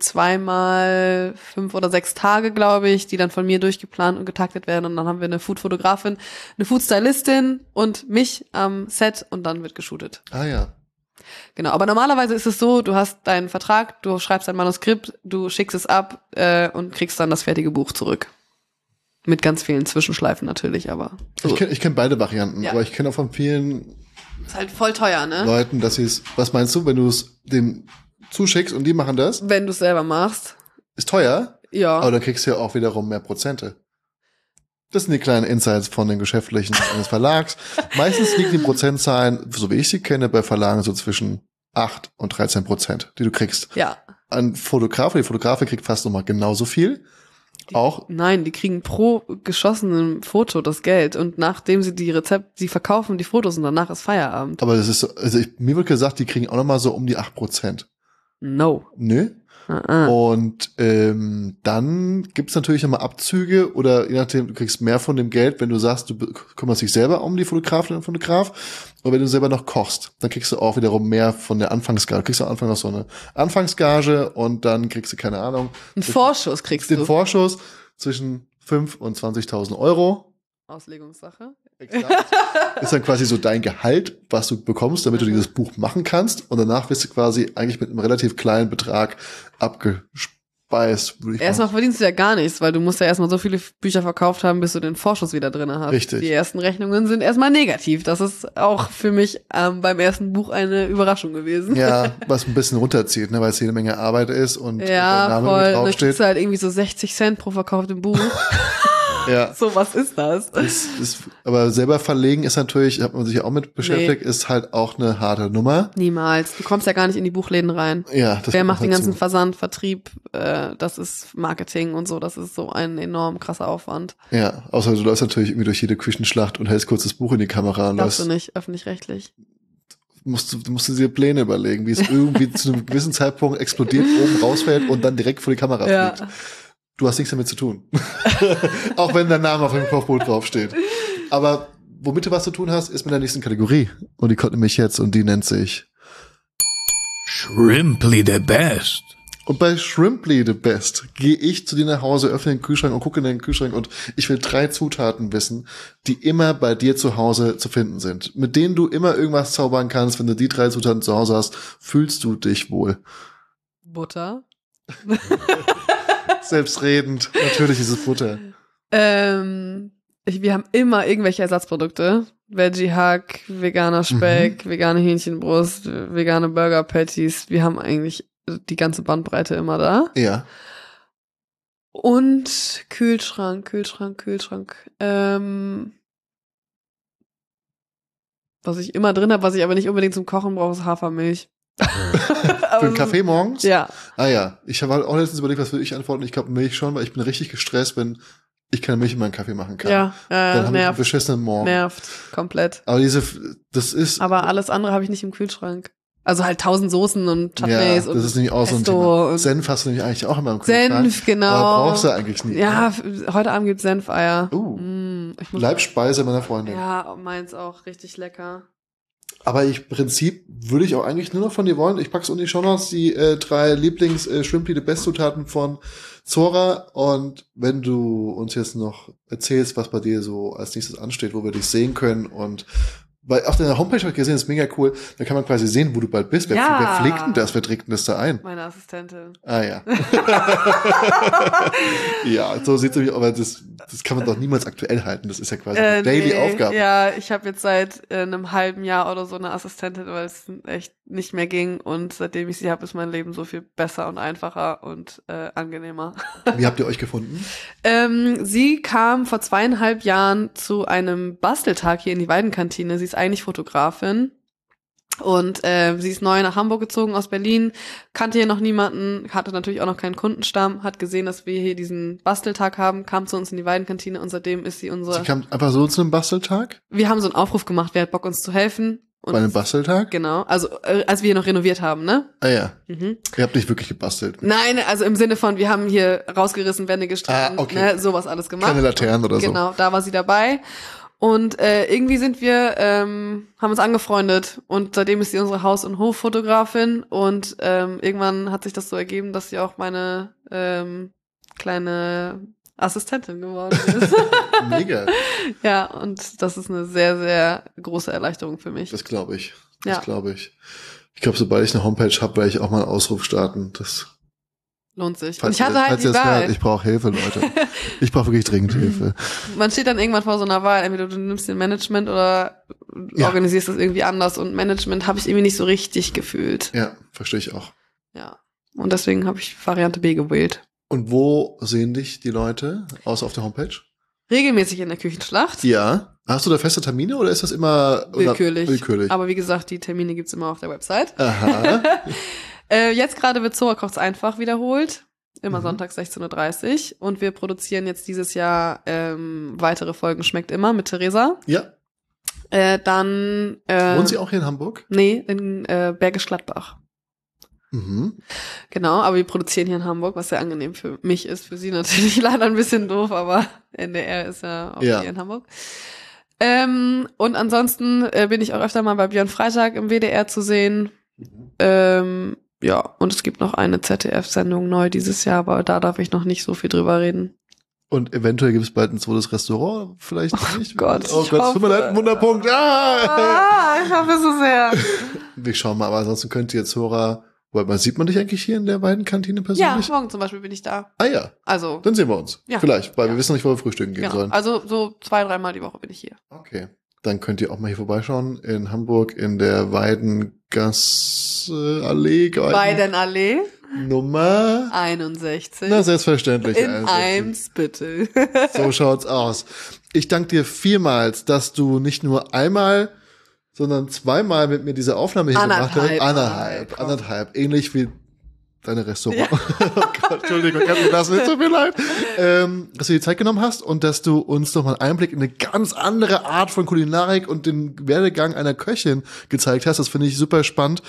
2x 5 oder 6 Tage, glaube ich, die dann von mir durchgeplant und getaktet werden und dann haben wir eine Food-Fotografin, eine Food-Stylistin und mich am Set und dann wird geshootet. Ah ja. Genau, aber normalerweise ist es so, du hast deinen Vertrag, du schreibst ein Manuskript, du schickst es ab und kriegst dann das fertige Buch zurück. Mit ganz vielen Zwischenschleifen natürlich, aber so. Ich kenn beide Varianten, aber ich kenne auch von vielen ist halt voll teuer, ne? Leuten, dass sie es, was meinst du, wenn du es dem zuschickst und die machen das? Wenn du es selber machst. Ist teuer? Ja. Aber dann kriegst du ja auch wiederum mehr Prozente. Das sind die kleinen Insights von den Geschäftlichen eines Verlags. Meistens liegen die Prozentzahlen, so wie ich sie kenne, bei Verlagen so zwischen 8 und 13%, die du kriegst. Ja. Ein Fotograf, die Fotografin kriegt fast nochmal genauso viel. Nein, die kriegen pro geschossenen Foto das Geld und nachdem sie sie verkaufen die Fotos und danach ist Feierabend. Aber das ist so, also mir wird gesagt, die kriegen auch nochmal so um die 8%. No. Nö. Und dann gibt's natürlich immer Abzüge oder je nachdem, du kriegst mehr von dem Geld, wenn du sagst, du kümmerst dich selber um die Fotografin und Fotograf. Und wenn du selber noch kochst, dann kriegst du auch wiederum mehr von der Anfangsgage. Du kriegst am Anfang noch so eine Anfangsgage und dann kriegst du, keine Ahnung. Einen Vorschuss kriegst du. Den Vorschuss zwischen 5.000 und 20.000 Euro. Auslegungssache. Exakt. Ist dann quasi so dein Gehalt, was du bekommst, damit du dieses Buch machen kannst. Und danach wirst du quasi eigentlich mit einem relativ kleinen Betrag abgespeist. Erstmal verdienst du ja gar nichts, weil du musst ja erstmal so viele Bücher verkauft haben, bis du den Vorschuss wieder drin hast. Richtig. Die ersten Rechnungen sind erstmal negativ. Das ist auch für mich beim ersten Buch eine Überraschung gewesen. Ja, was ein bisschen runterzieht, ne, weil es jede Menge Arbeit ist und ja, der Name voll. draufsteht. Dann kriegst du halt irgendwie so 60 Cent pro verkauftem Buch. Ja. So, was ist das? Aber selber verlegen ist natürlich, hat man sich ja auch mit beschäftigt, ist halt auch eine harte Nummer. Niemals. Du kommst ja gar nicht in die Buchläden rein. Ja, Wer macht den ganzen Versand, Vertrieb, das ist Marketing und so, das ist so ein enorm krasser Aufwand. Ja, außer du läufst natürlich irgendwie durch jede Küchenschlacht und hältst kurz das Buch in die Kamera. Darfst du nicht, öffentlich-rechtlich. Du musst dir Pläne überlegen, wie es irgendwie zu einem gewissen Zeitpunkt explodiert, oben rausfällt und dann direkt vor die Kamera fliegt. Du hast nichts damit zu tun. Auch wenn dein Name auf dem Kochbuch draufsteht. Aber womit du was zu tun hast, ist mit der nächsten Kategorie. Und die kommt nämlich jetzt und die nennt sich Shrimply the Best. Und bei Shrimply the Best gehe ich zu dir nach Hause, öffne den Kühlschrank und gucke in den Kühlschrank und ich will 3 Zutaten wissen, die immer bei dir zu Hause zu finden sind. Mit denen du immer irgendwas zaubern kannst. Wenn du die 3 Zutaten zu Hause hast, fühlst du dich wohl. Butter. Selbstredend. Natürlich ist es Butter. Wir haben immer irgendwelche Ersatzprodukte. Veggie-Hack, veganer Speck, vegane Hähnchenbrust, vegane Burger-Patties. Wir haben eigentlich die ganze Bandbreite immer da. Ja. Und Kühlschrank. Was ich immer drin habe, was ich aber nicht unbedingt zum Kochen brauche, ist Hafermilch. Für einen Kaffee morgens? Ja. Ah ja, ich habe halt auch letztens überlegt, was würde ich antworten. Ich glaube Milch schon, weil ich bin richtig gestresst, wenn ich keine Milch in meinen Kaffee machen kann. Ja, dann habe ich einen beschissenen Morgen. Nervt, komplett. Aber das ist... Aber alles andere habe ich nicht im Kühlschrank. Also halt 1000 Soßen und Chutneys und das ist nämlich auch so ein Thema. Senf hast du nämlich eigentlich auch immer im Kühlschrank. Senf, genau. Aber brauchst du eigentlich nie. Ja, heute Abend gibt's Senfeier. Leibspeise meiner Freundin. Ja, meins auch richtig lecker. Aber im Prinzip würde ich auch eigentlich nur noch von dir wollen. Ich pack's unten in die Shownotes, die 3 Lieblings-Shrimply the Best Zutaten von Zora. Und wenn du uns jetzt noch erzählst, was bei dir so als nächstes ansteht, wo wir dich sehen können und Weil auf deiner Homepage habe ich gesehen, das ist mega cool. Da kann man quasi sehen, wo du bald bist. Wer pflegt denn das? Wer trägt denn das da ein? Meine Assistentin. Ah ja. Ja, so sieht's nämlich, aber das kann man doch niemals aktuell halten. Das ist ja quasi eine Daily-Aufgabe. Ja, ich habe jetzt seit einem halben Jahr oder so eine Assistentin, weil es echt nicht mehr ging. Und seitdem ich sie habe, ist mein Leben so viel besser und einfacher und angenehmer. Wie habt ihr euch gefunden? Sie kam vor 2,5 Jahren zu einem Basteltag hier in die Weidenkantine. Sie ist eigentlich Fotografin. Und sie ist neu nach Hamburg gezogen aus Berlin, kannte hier noch niemanden, hatte natürlich auch noch keinen Kundenstamm, hat gesehen, dass wir hier diesen Basteltag haben, kam zu uns in die Weidenkantine und seitdem ist sie unsere... Sie kam einfach so zu einem Basteltag? Wir haben so einen Aufruf gemacht, wer hat Bock, uns zu helfen. Und bei einem Basteltag? Genau, also als wir hier noch renoviert haben, ne? Ah ja. Mhm. Ihr habt nicht wirklich gebastelt? Nein, also im Sinne von, wir haben hier rausgerissen, Wände gestrichen, ne, sowas alles gemacht. Keine Laternen oder so. Genau, da war sie dabei. Und irgendwie sind wir, haben uns angefreundet und seitdem ist sie unsere Haus- und Hoffotografin und irgendwann hat sich das so ergeben, dass sie auch meine kleine Assistentin geworden ist. Mega. Ja, und das ist eine sehr, sehr große Erleichterung für mich. Das glaube ich. Das glaube ich. Ich glaube, sobald ich eine Homepage habe, werde ich auch mal einen Ausruf starten. Das lohnt sich. Und ich hatte halt die Wahl. Ich brauche Hilfe, Leute. Ich brauche wirklich dringend Hilfe. Man steht dann irgendwann vor so einer Wahl. Entweder du nimmst den Management oder organisierst das irgendwie anders. Und Management habe ich irgendwie nicht so richtig gefühlt. Ja, verstehe ich auch. Ja. Und deswegen habe ich Variante B gewählt. Und wo sehen dich die Leute, außer auf der Homepage? Regelmäßig in der Küchenschlacht. Ja. Hast du da feste Termine oder ist das immer willkürlich? Aber wie gesagt, die Termine gibt's immer auf der Website. Aha. Jetzt gerade wird Zora kocht's einfach wiederholt. Immer sonntags 16:30 Uhr. Und wir produzieren jetzt dieses Jahr weitere Folgen Schmeckt immer mit Theresa. Ja. Dann wohnt sie auch hier in Hamburg? Nee, in Bergisch Gladbach. Mhm. Genau, aber wir produzieren hier in Hamburg, was sehr angenehm für mich ist. Für sie natürlich leider ein bisschen doof, aber NDR ist ja auch hier in Hamburg. Und ansonsten bin ich auch öfter mal bei Björn Freitag im WDR zu sehen. Ja, und es gibt noch eine ZDF-Sendung neu dieses Jahr, aber da darf ich noch nicht so viel drüber reden. Und eventuell gibt es bald ein zweites Restaurant, vielleicht nicht. Gott, Gott, tut mir leid, ein Wunderpunkt. Ich hoffe so sehr. Wir schauen mal, aber ansonsten könnt ihr Zora, sieht man dich eigentlich hier in der Weidenkantine persönlich? Ja, morgen zum Beispiel bin ich da. Ah ja, also dann sehen wir uns. Ja. Vielleicht, weil wir wissen noch nicht, wo wir frühstücken gehen sollen. Also so 2-3 Mal die Woche bin ich hier. Okay. Dann könnt ihr auch mal hier vorbeischauen in Hamburg in der Weidenallee. Weidenallee. Nummer 61. Na, selbstverständlich. In Eimsbüttel. So schaut's aus. Ich danke dir vielmals, dass du nicht nur einmal, sondern zweimal mit mir diese Aufnahme hier gemacht hast. Anderthalb. Ähnlich wie deine Restaurant. Ja. Oh Gott, Entschuldigung, kannst du das nicht, so viel leid. Dass du dir die Zeit genommen hast und dass du uns nochmal einen Einblick in eine ganz andere Art von Kulinarik und den Werdegang einer Köchin gezeigt hast. Das finde ich super spannend.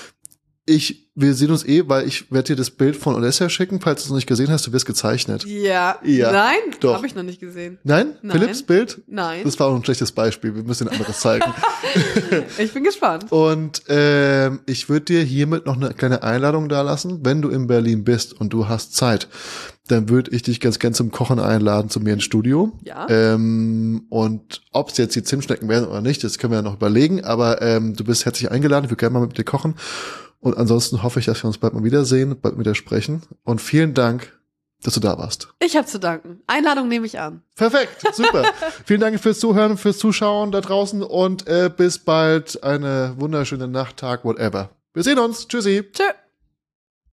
Wir sehen uns weil ich werde dir das Bild von Olesja schicken, falls du es noch nicht gesehen hast, du wirst gezeichnet. Ja. Nein, doch. Habe ich noch nicht gesehen. Nein? Philipps Bild? Nein. Das war auch ein schlechtes Beispiel, wir müssen ein anderes zeigen. Ich bin gespannt. Und ich würde dir hiermit noch eine kleine Einladung dalassen, wenn du in Berlin bist und du hast Zeit, dann würde ich dich ganz gern zum Kochen einladen zu mir ins Studio. Ja. Und ob es jetzt die Zimtschnecken werden oder nicht, das können wir ja noch überlegen, aber du bist herzlich eingeladen, ich würde gerne mal mit dir kochen. Und ansonsten hoffe ich, dass wir uns bald mal wiedersehen, bald wieder sprechen. Und vielen Dank, dass du da warst. Ich habe zu danken. Einladung nehme ich an. Perfekt, super. Vielen Dank fürs Zuhören, fürs Zuschauen da draußen und bis bald. Eine wunderschöne Nacht, Tag, whatever. Wir sehen uns. Tschüssi. Tschö.